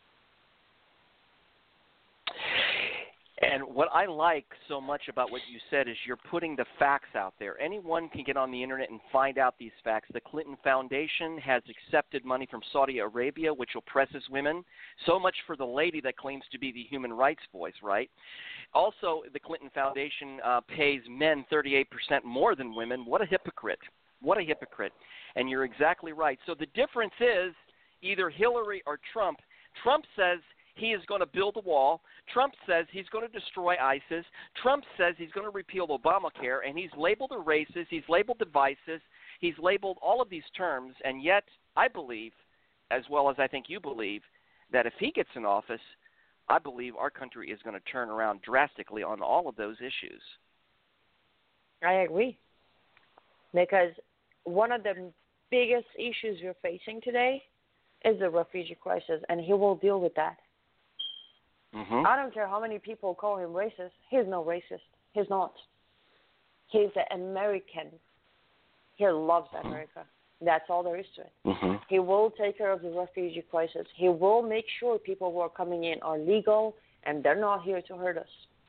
And what I like so much about what you said is you're putting the facts out there. Anyone can get on the internet and find out these facts. The Clinton Foundation has accepted money from Saudi Arabia, which oppresses women. So much for the lady that claims to be the human rights voice, right? Also, the Clinton Foundation pays men 38% more than women. What a hypocrite. What a hypocrite. And you're exactly right. So the difference is either Hillary or Trump. Trump says he is going to build a wall. Trump says he's going to destroy ISIS. Trump says he's going to repeal Obamacare, and he's labeled the racist. He's labeled divisive. He's labeled all of these terms, and yet I believe, as well as I think you believe, that if he gets in office, I believe our country is going to turn around drastically on all of those issues. I agree. Because one of the biggest issues we're facing today is the refugee crisis, and he will deal with that. I don't care how many people call him racist. He's no racist. He's not. He's an American. He loves America. That's all there is to it. He will take care of the refugee crisis. He will make sure people who are coming in are legal and they're not here to hurt us.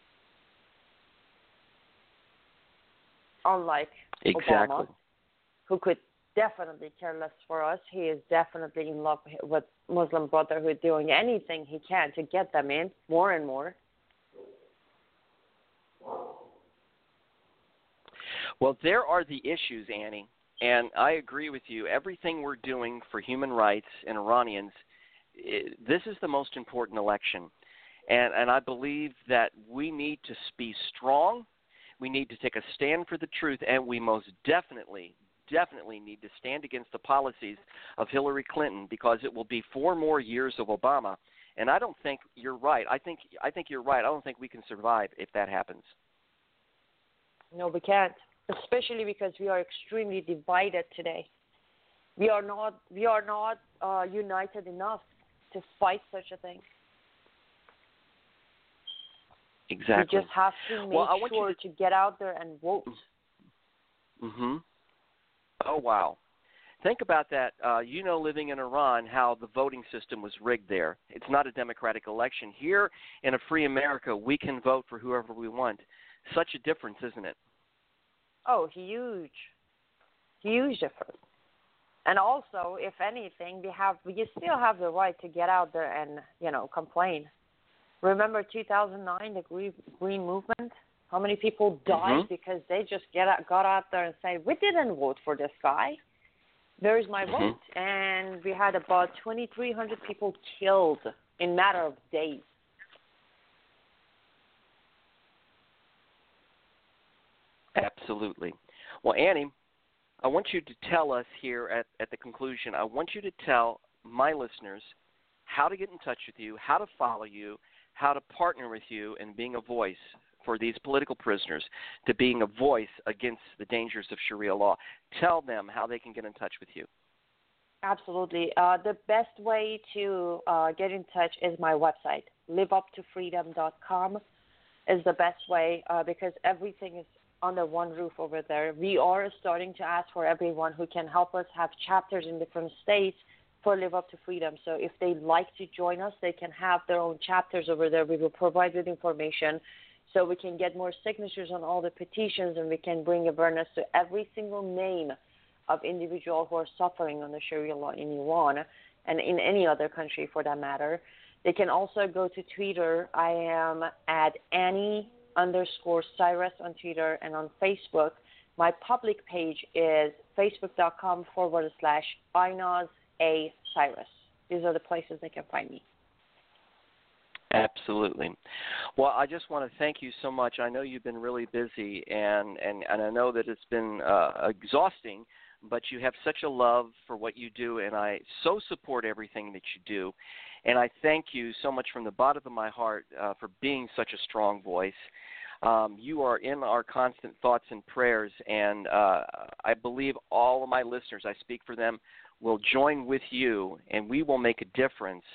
Unlike Obama, who could definitely care less for us. He is definitely in love with Muslim Brotherhood, doing anything he can to get them in more and more. Well, there are the issues, Annie, and I agree with you. Everything we're doing for human rights and Iranians, this is the most important election. And I believe that we need to be strong. We need to take a stand for the truth, and we most definitely need to stand against the policies of Hillary Clinton, because it will be 4 more years of Obama. And I don't think you're right. I think you're right. I don't think we can survive if that happens. No, we can't, especially because we are extremely divided today. We are not united enough to fight such a thing. Exactly. We just have to make sure to get out there and vote. Oh, wow. Think about that. Living in Iran, how the voting system was rigged there. It's not a democratic election. Here in a free America, we can vote for whoever we want. Such a difference, isn't it? Oh, huge. Huge difference. And also, if anything, we still have the right to get out there and, complain. Remember 2009, the Green Movement? How many people died because they just got out there and said, we didn't vote for this guy. There's my vote. And we had about 2,300 people killed in a matter of days. Absolutely. Well, Annie, I want you to tell us here at the conclusion, I want you to tell my listeners how to get in touch with you, how to follow you, how to partner with you in being a voice for these political prisoners, to being a voice against the dangers of Sharia law. Tell them how they can get in touch with you. Absolutely. The best way to get in touch is my website. liveuptofreedom.com is the best way because everything is under one roof over there. We are starting to ask for everyone who can help us have chapters in different states for Live Up to Freedom. So if they'd like to join us, they can have their own chapters over there. We will provide with information so we can get more signatures on all the petitions, and we can bring awareness to every single name of individual who are suffering under Sharia law in Iran and in any other country for that matter. They can also go to Twitter. I am at Annie_Cyrus on Twitter, and on Facebook, my public page is facebook.com/Inaz A. Cyrus. These are the places they can find me. Absolutely. Well, I just want to thank you so much. I know you've been really busy, and I know that it's been exhausting, but you have such a love for what you do, and I so support everything that you do. And I thank you so much from the bottom of my heart for being such a strong voice. You are in our constant thoughts and prayers, and I believe all of my listeners, I speak for them, will join with you, and we will make a difference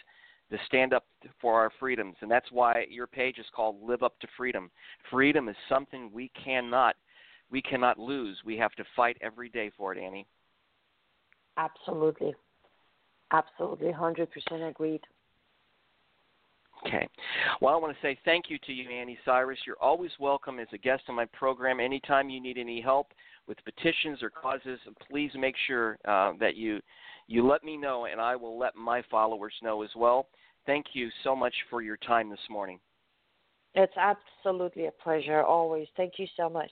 to stand up for our freedoms. And that's why your page is called Live Up to Freedom. Freedom is something we cannot lose. We have to fight every day for it, Annie. Absolutely. Absolutely. 100% agreed. Okay. Well, I want to say thank you to you, Annie Cyrus. You're always welcome as a guest on my program. Anytime you need any help with petitions or causes, please make sure that you let me know, and I will let my followers know as well. Thank you so much for your time this morning. It's absolutely a pleasure, always. Thank you so much.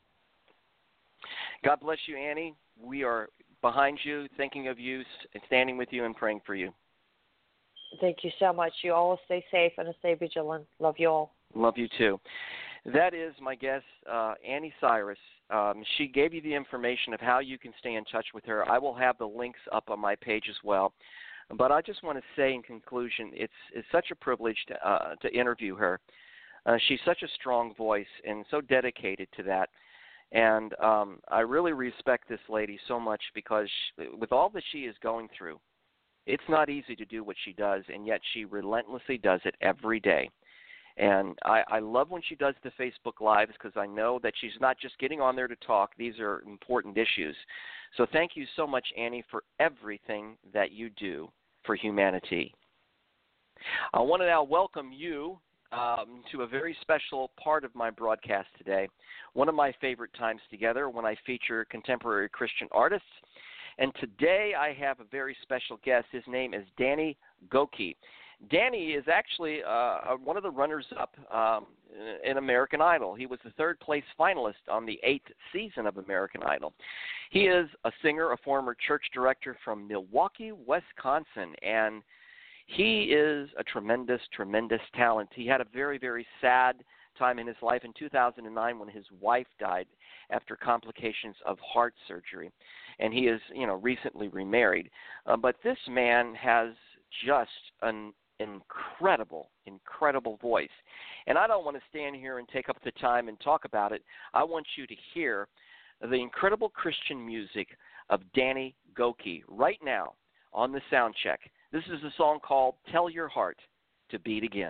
God bless you, Annie. We are behind you, thinking of you, and standing with you and praying for you. Thank you so much. You always stay safe and stay vigilant. Love you all. Love you too. That is my guest, Annie Cyrus. She gave you the information of how you can stay in touch with her. I will have the links up on my page as well. But I just want to say in conclusion, it's such a privilege to interview her. She's such a strong voice and so dedicated to that. And I really respect this lady so much because with all that she is going through, it's not easy to do what she does, and yet she relentlessly does it every day. And I love when she does the Facebook Lives because I know that she's not just getting on there to talk. These are important issues. So thank you so much, Annie, for everything that you do for humanity. I want to now welcome you to a very special part of my broadcast today, one of my favorite times together when I feature contemporary Christian artists. And today I have a very special guest. His name is Danny Gokey. Danny is actually one of the runners-up in American Idol. He was the third-place finalist on the 8th season of American Idol. He is a singer, a former church director from Milwaukee, Wisconsin, and he is a tremendous, tremendous talent. He had a very, very sad time in his life in 2009 when his wife died after complications of heart surgery, and he is, recently remarried. But this man has just an incredible, incredible voice. And I don't want to stand here and take up the time and talk about it. I want you to hear the incredible Christian music of Danny Gokey right now on the sound check. This is a song called Tell Your Heart to Beat Again.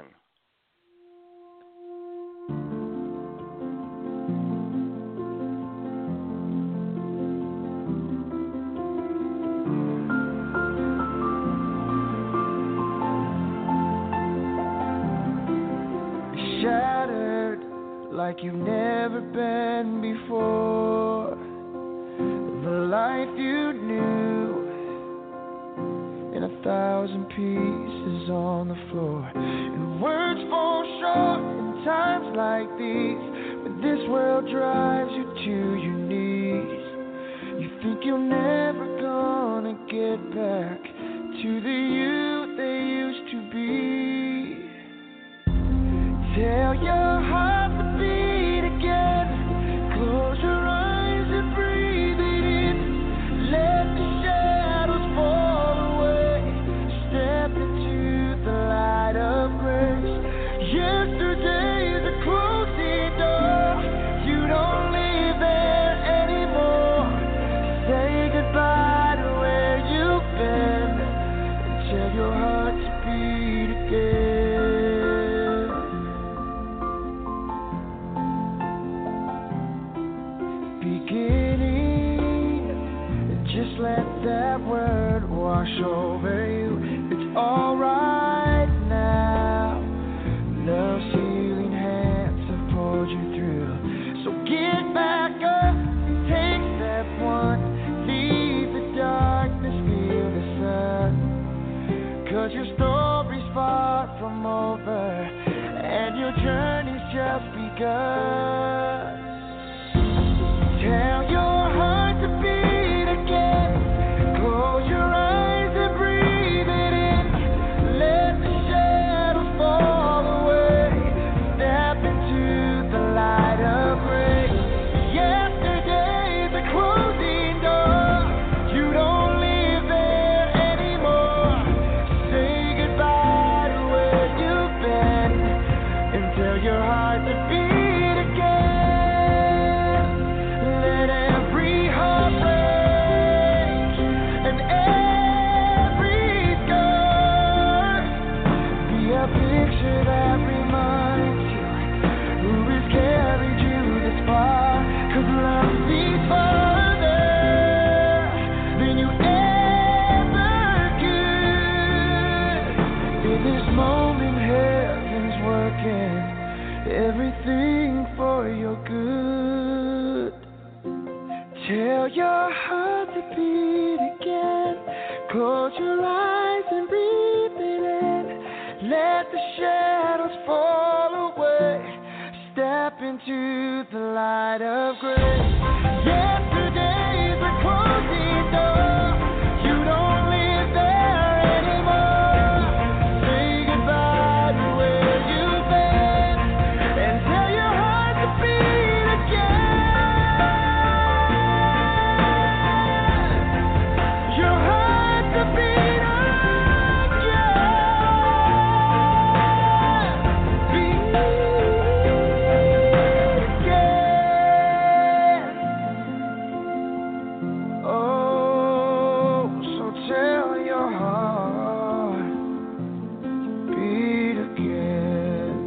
Shattered like you've never been before. The life you knew in 1,000 pieces on the floor. And words fall short in times like these, when this world drives you to your knees. You think you're never gonna get back to the you they used to be. Tell your heart to beat again. Close your eyes and breathe it in. Let the shadows fall away. Step into the light of grace. Yesterday's a closing door. You don't live there anymore. Say goodbye to where you've been and tell your heart to beat again. Just let that word wash over you. It's alright now. Love's healing hands have pulled you through. So get back up and take step one. Leave the darkness, feel the sun. 'Cause your story's far from over and your journey's just begun. Tell your heart to beat again. Close your eyes and breathe it in. Let the shadows fall away. Step into the light of grace. Yesterday's a closing door. You don't live there anymore. Say goodbye to where you've been and tell your heart to beat again. Close your eyes and breathe it in. Let the shadows fall away. Step into the light of grace. Yesterday's a closing door. You don't live there anymore. Say goodbye to where you've been and tell your heart to beat again. Your heart to beat again. Oh, so tell your heart to beat again.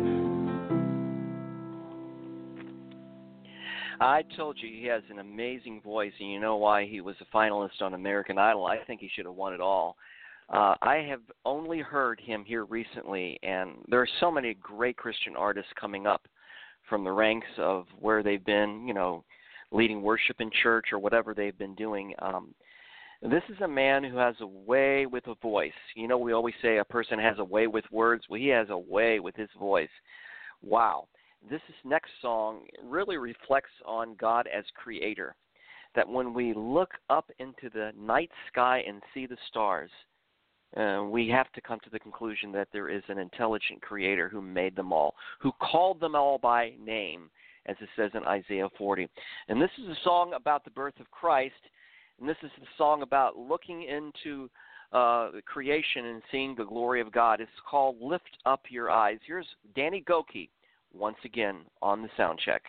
I told you he has an amazing voice, and you know why he was a finalist on American Idol. I think he should have won it all. I have only heard him here recently, and there are so many great Christian artists coming up from the ranks of where they've been, you know, leading worship in church or whatever they've been doing. This is a man who has a way with a voice. You know, we always say a person has a way with words. Well, he has a way with his voice. Wow. This next song really reflects on God as creator, that when we look up into the night sky and see the stars, we have to come to the conclusion that there is an intelligent creator who made them all, who called them all by name, as it says in Isaiah 40. And this is a song about the birth of Christ, and this is a song about looking into creation and seeing the glory of God. It's called Lift Up Your Eyes. Here's Danny Gokey once again on the sound check.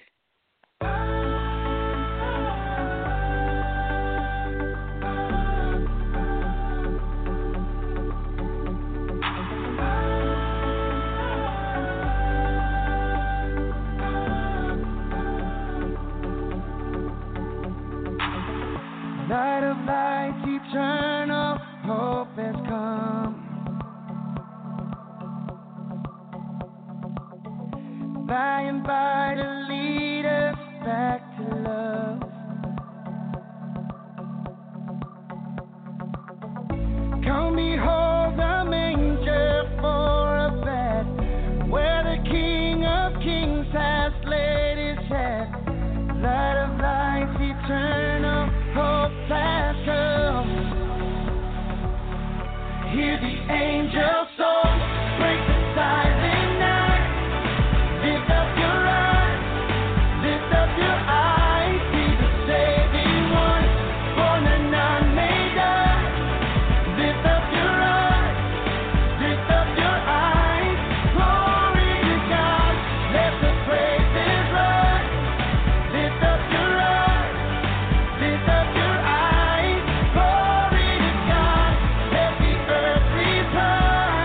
Light of light, eternal hope has come. By and by to lead us back to love. Come behold the manger for a bed, where the King of Kings has laid his head. Light of light, eternal hope has come. Hear the angel song, break the silent night. Lift up your eyes, lift up your eyes. See the saving one, born that none may die. Lift up your eyes, lift up your eyes. Glory to God, let the praises rise. Lift up your eyes, lift up your eyes. Glory to God, let the earth reply.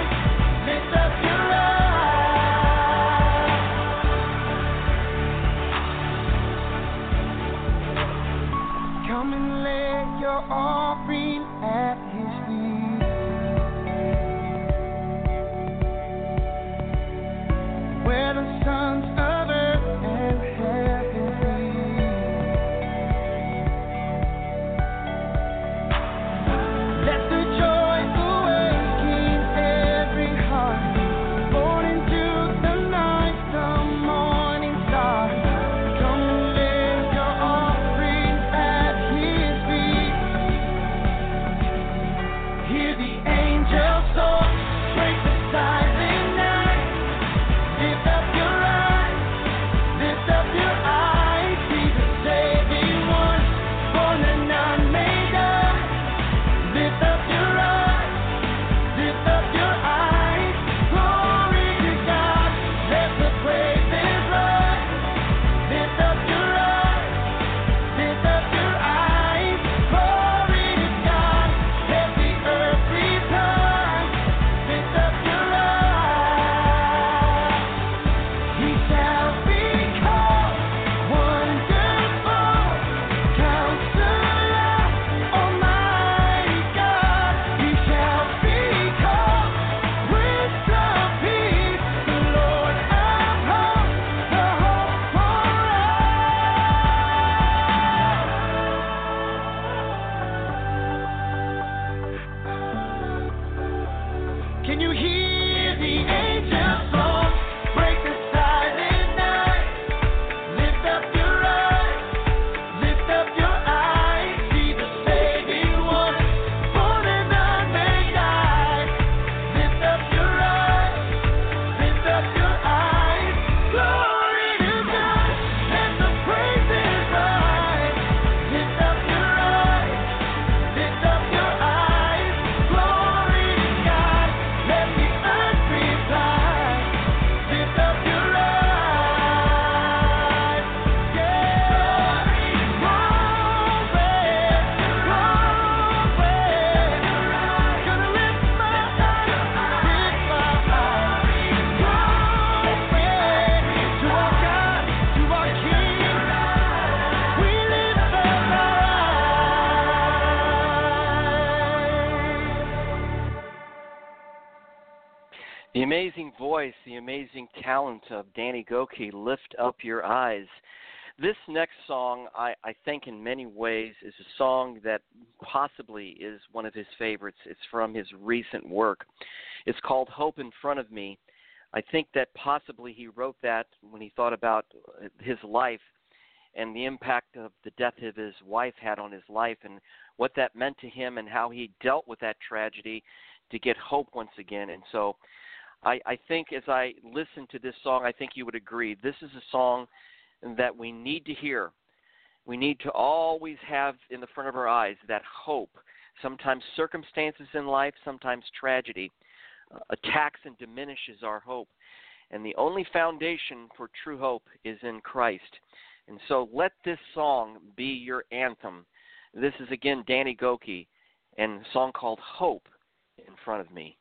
The amazing voice, the amazing talent of Danny Gokey, Lift Up Your Eyes. This next song, I think in many ways, is a song that possibly is one of his favorites. It's from his recent work. It's called Hope in Front of Me. I think that possibly he wrote that when he thought about his life and the impact of the death of his wife had on his life and what that meant to him and how he dealt with that tragedy to get hope once again. And so I think as I listen to this song, I think you would agree. This is a song that we need to hear. We need to always have in the front of our eyes that hope. Sometimes circumstances in life, sometimes tragedy attacks and diminishes our hope. And the only foundation for true hope is in Christ. And so let this song be your anthem. This is, again, Danny Gokey, and a song called Hope in Front of Me.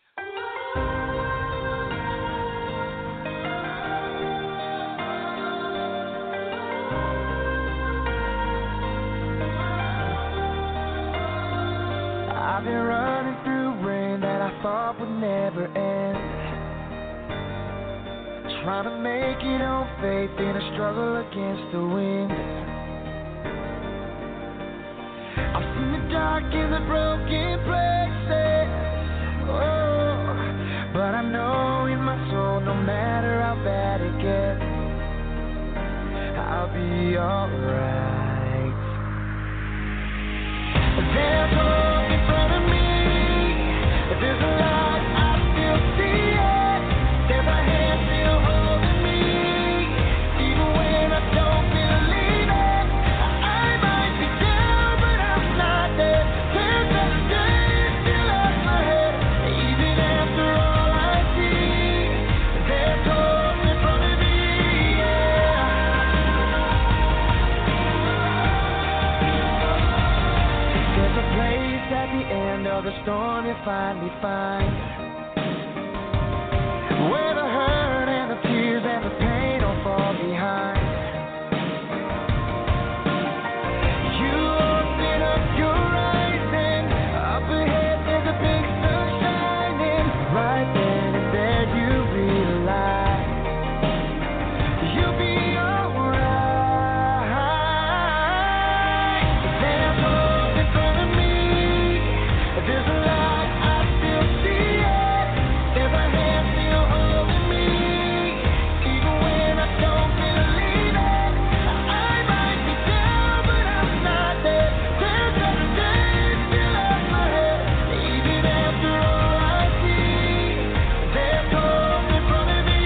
I've been running through rain that I thought would never end, trying to make it on faith in a struggle against the wind. I've seen the dark and the broken places, oh, but I know in my soul, no matter how bad it gets, I'll be alright. There's hope in front of me, there's a light, I still see it, there's a hand still holding me, even when I don't believe it. I might be down, but I'm not dead. There's better days still ahead, even after all I see. There's hope in front of me, There's a place at the end of the storm you finally find, where the hurt and the tears and the pain all fall behind. You open up your eyes and up ahead there's a big sun shining. Right then and there you realize you'll be alright. There's hope in front of me, there's a light, I still see it, there's a hand still holding me, even when I don't believe it. I might be down, but I'm not dead. There's better days still ahead, even after all I see. There's hope in front of me,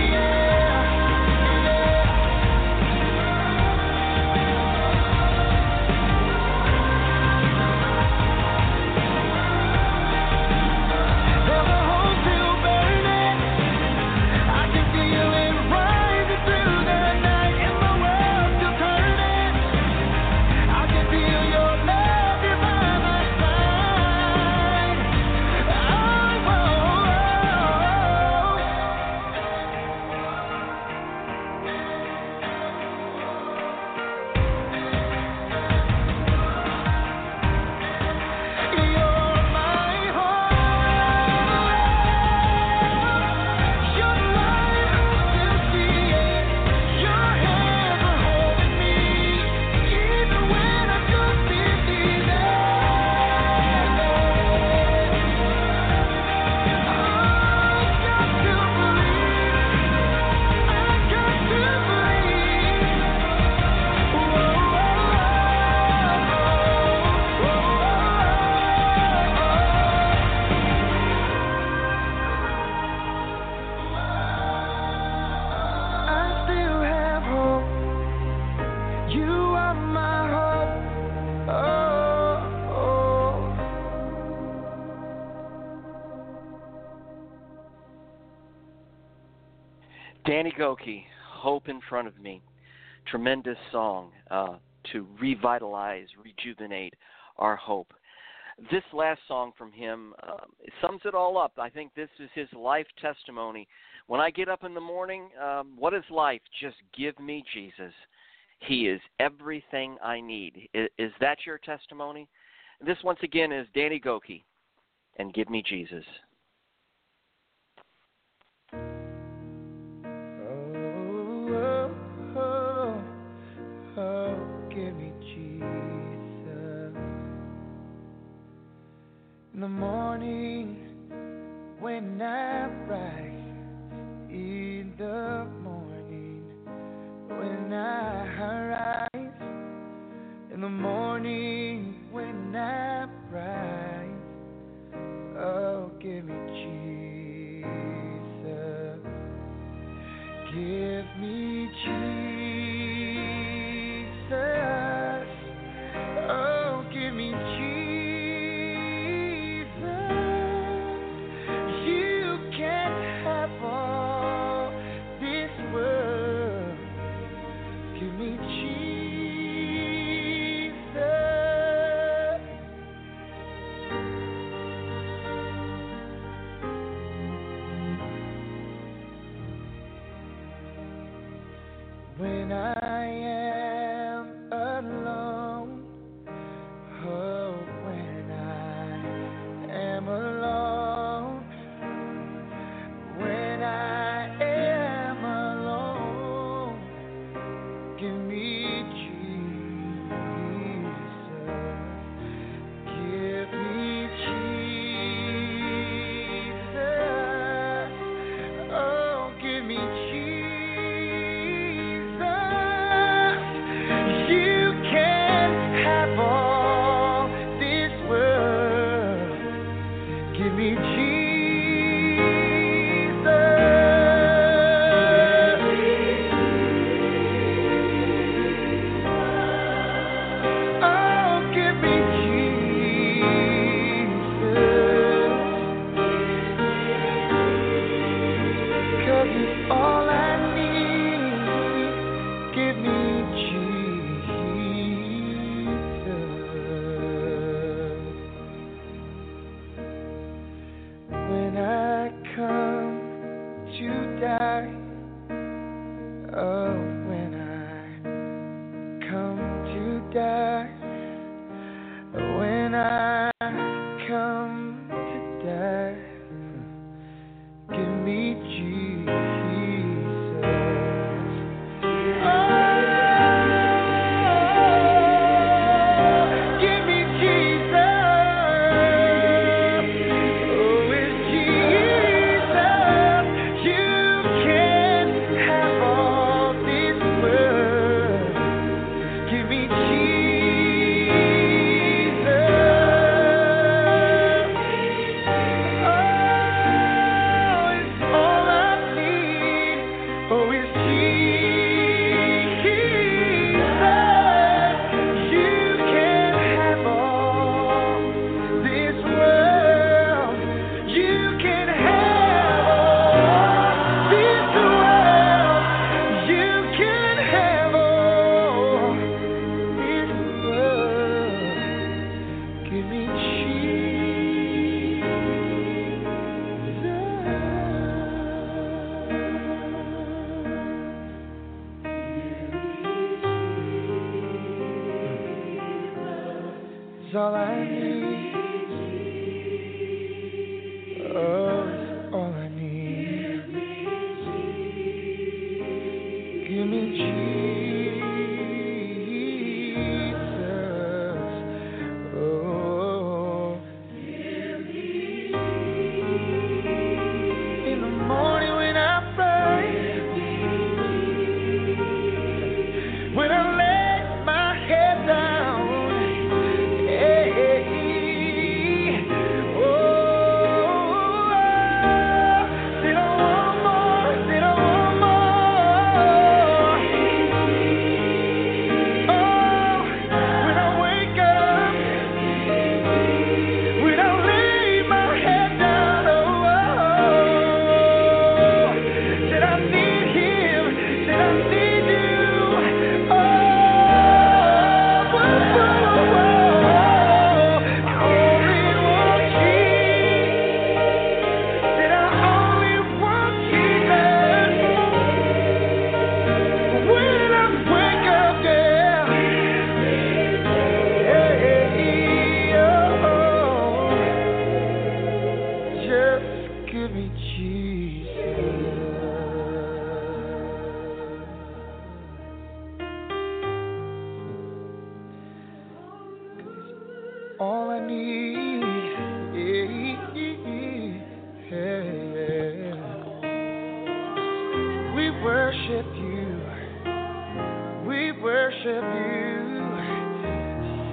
There's a hole still burning, I can feel it rising through the night, and the world's still turning. I can feel your love, you're by my side. You're my hope. Your light, I still see it. Your hands are holding me, even when I don't believe it. I've got to believe. I've got to I still have hope. You are my hope. Oh. Danny Gokey, Hope in Front of Me. Tremendous song to revitalize, rejuvenate our hope. This last song from him sums it all up. I think this is his life testimony. When I get up in the morning, what is life? Just give me Jesus. He is everything I need. Is that your testimony? This, once again, is Danny Gokey, and Give Me Jesus. in the morning when I rise, in the morning when I rise, in the morning when I rise. Oh, give me Jesus, give me Jesus. Oh, give me Jesus. You can't have all this world. Give me Jesus.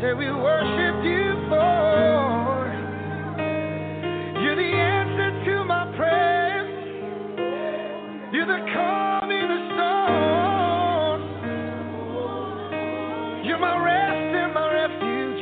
Say we worship you for. You're the answer to my prayers. You're the calm in the storm. You're my rest and my refuge.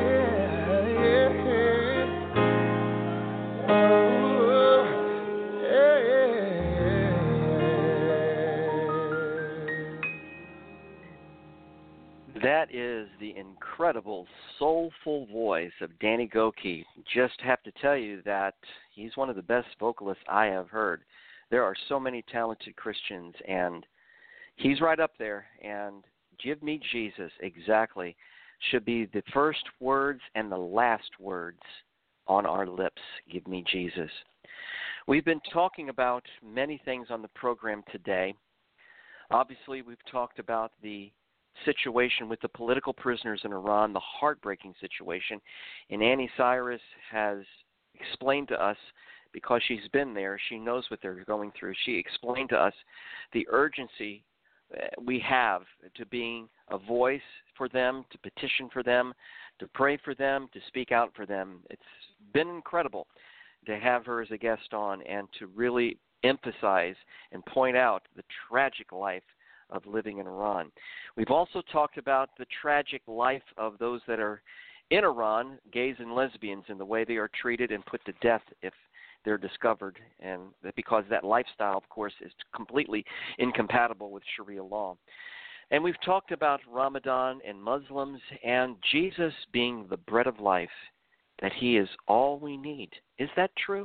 That is the incredible, soulful voice of Danny Gokey. Just have to tell you that he's one of the best vocalists I have heard. There are so many talented Christians, and he's right up there. And Give Me Jesus, exactly, should be the first words and the last words on our lips. Give me Jesus. We've been talking about many things on the program today. Obviously, we've talked about the situation with the political prisoners in Iran, the heartbreaking situation. And Annie Cyrus has explained to us, because she's been there, she knows what they're going through. She explained to us the urgency we have to being a voice for them, to petition for them, to pray for them, to speak out for them. It's been incredible to have her as a guest on and to really emphasize and point out the tragic life of living in Iran. We've also talked about the tragic life of those that are in Iran, gays and lesbians, and the way they are treated and put to death if they're discovered, and because that lifestyle, of course, is completely incompatible with Sharia law. And we've talked about Ramadan and Muslims and Jesus being the bread of life, that he is all we need. Is that true?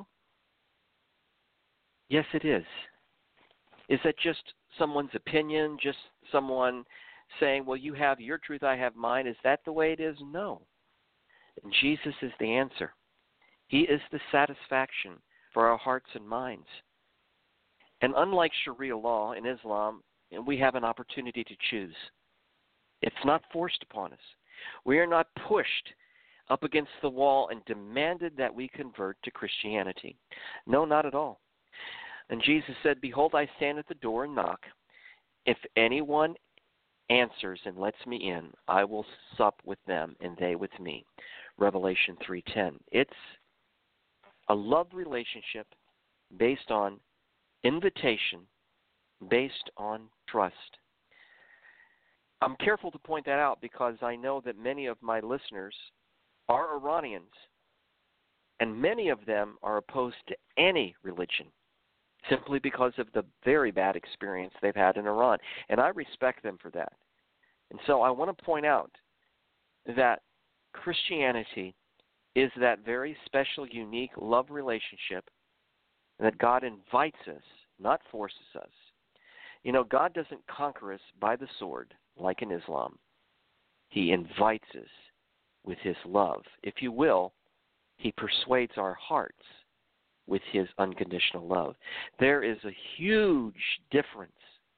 Yes, it is. Is that just someone's opinion, just someone saying, well, you have your truth, I have mine? Is that the way it is? No. And Jesus is the answer. He is the satisfaction for our hearts and minds. And unlike Sharia law in Islam, we have an opportunity to choose. It's not forced upon us. We are not pushed up against the wall and demanded that we convert to Christianity. No, not at all. And Jesus said, behold, I stand at the door and knock. If anyone answers and lets me in, I will sup with them and they with me. Revelation 3:10. It's a love relationship based on invitation, based on trust. I'm careful to point that out because I know that many of my listeners are Iranians, and many of them are opposed to any religion simply because of the very bad experience they've had in Iran, and I respect them for that. And so I want to point out that Christianity is that very special, unique love relationship that God invites us, not forces us. You know, God doesn't conquer us by the sword like in Islam. He invites us with his love. If you will, he persuades our hearts with his unconditional love. There is a huge difference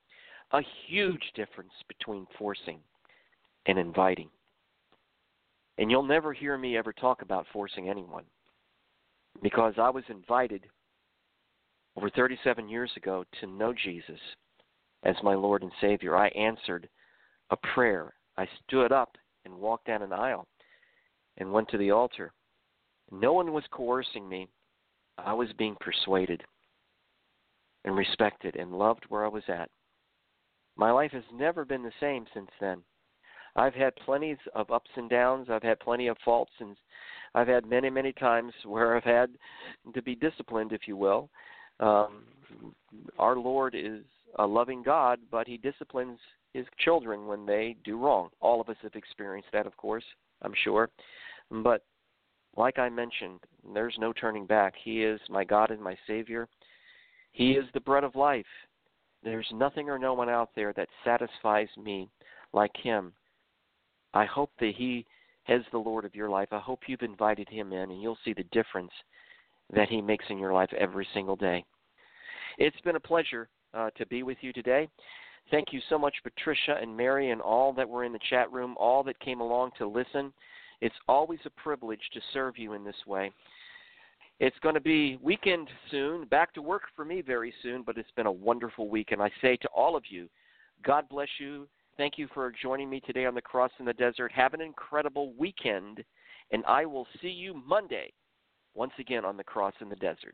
between forcing and inviting. And you'll never hear me ever talk about forcing anyone, because I was invited over 37 years ago to know Jesus as my Lord and Savior. I answered a prayer. I stood up and walked down an aisle and went to the altar. No one was coercing me. I was being persuaded and respected and loved where I was at. My life has never been the same since then. I've had plenty of ups and downs. I've had plenty of faults, and I've had many, many times where I've had to be disciplined, if you will. Our Lord is a loving God, but he disciplines his children when they do wrong. All of us have experienced that, of course, I'm sure. But like I mentioned, there's no turning back. He is my God and my Savior. He is the bread of life. There's nothing or no one out there that satisfies me like him. I hope that he is the Lord of your life. I hope you've invited him in, and you'll see the difference that he makes in your life every single day. It's been a pleasure to be with you today. Thank you so much, Patricia and Mary and all that were in the chat room, all that came along to listen. It's always a privilege to serve you in this way. It's going to be weekend soon, back to work for me very soon, but it's been a wonderful week. And I say to all of you, God bless you. Thank you for joining me today on the Cross in the Desert. Have an incredible weekend, and I will see you Monday once again on the Cross in the Desert.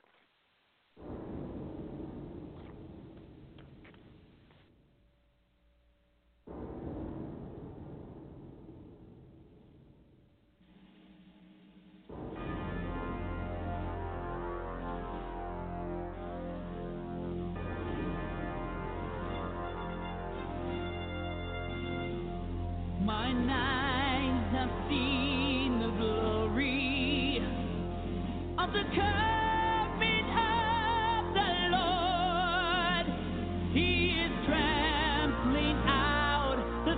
Mine eyes have seen the glory of the coming of the Lord. He is trampling out the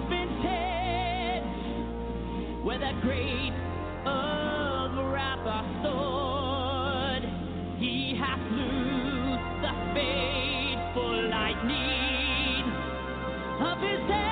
vintage where the grapes of wrath are stored. He hath loosed the fateful lightning of his hand.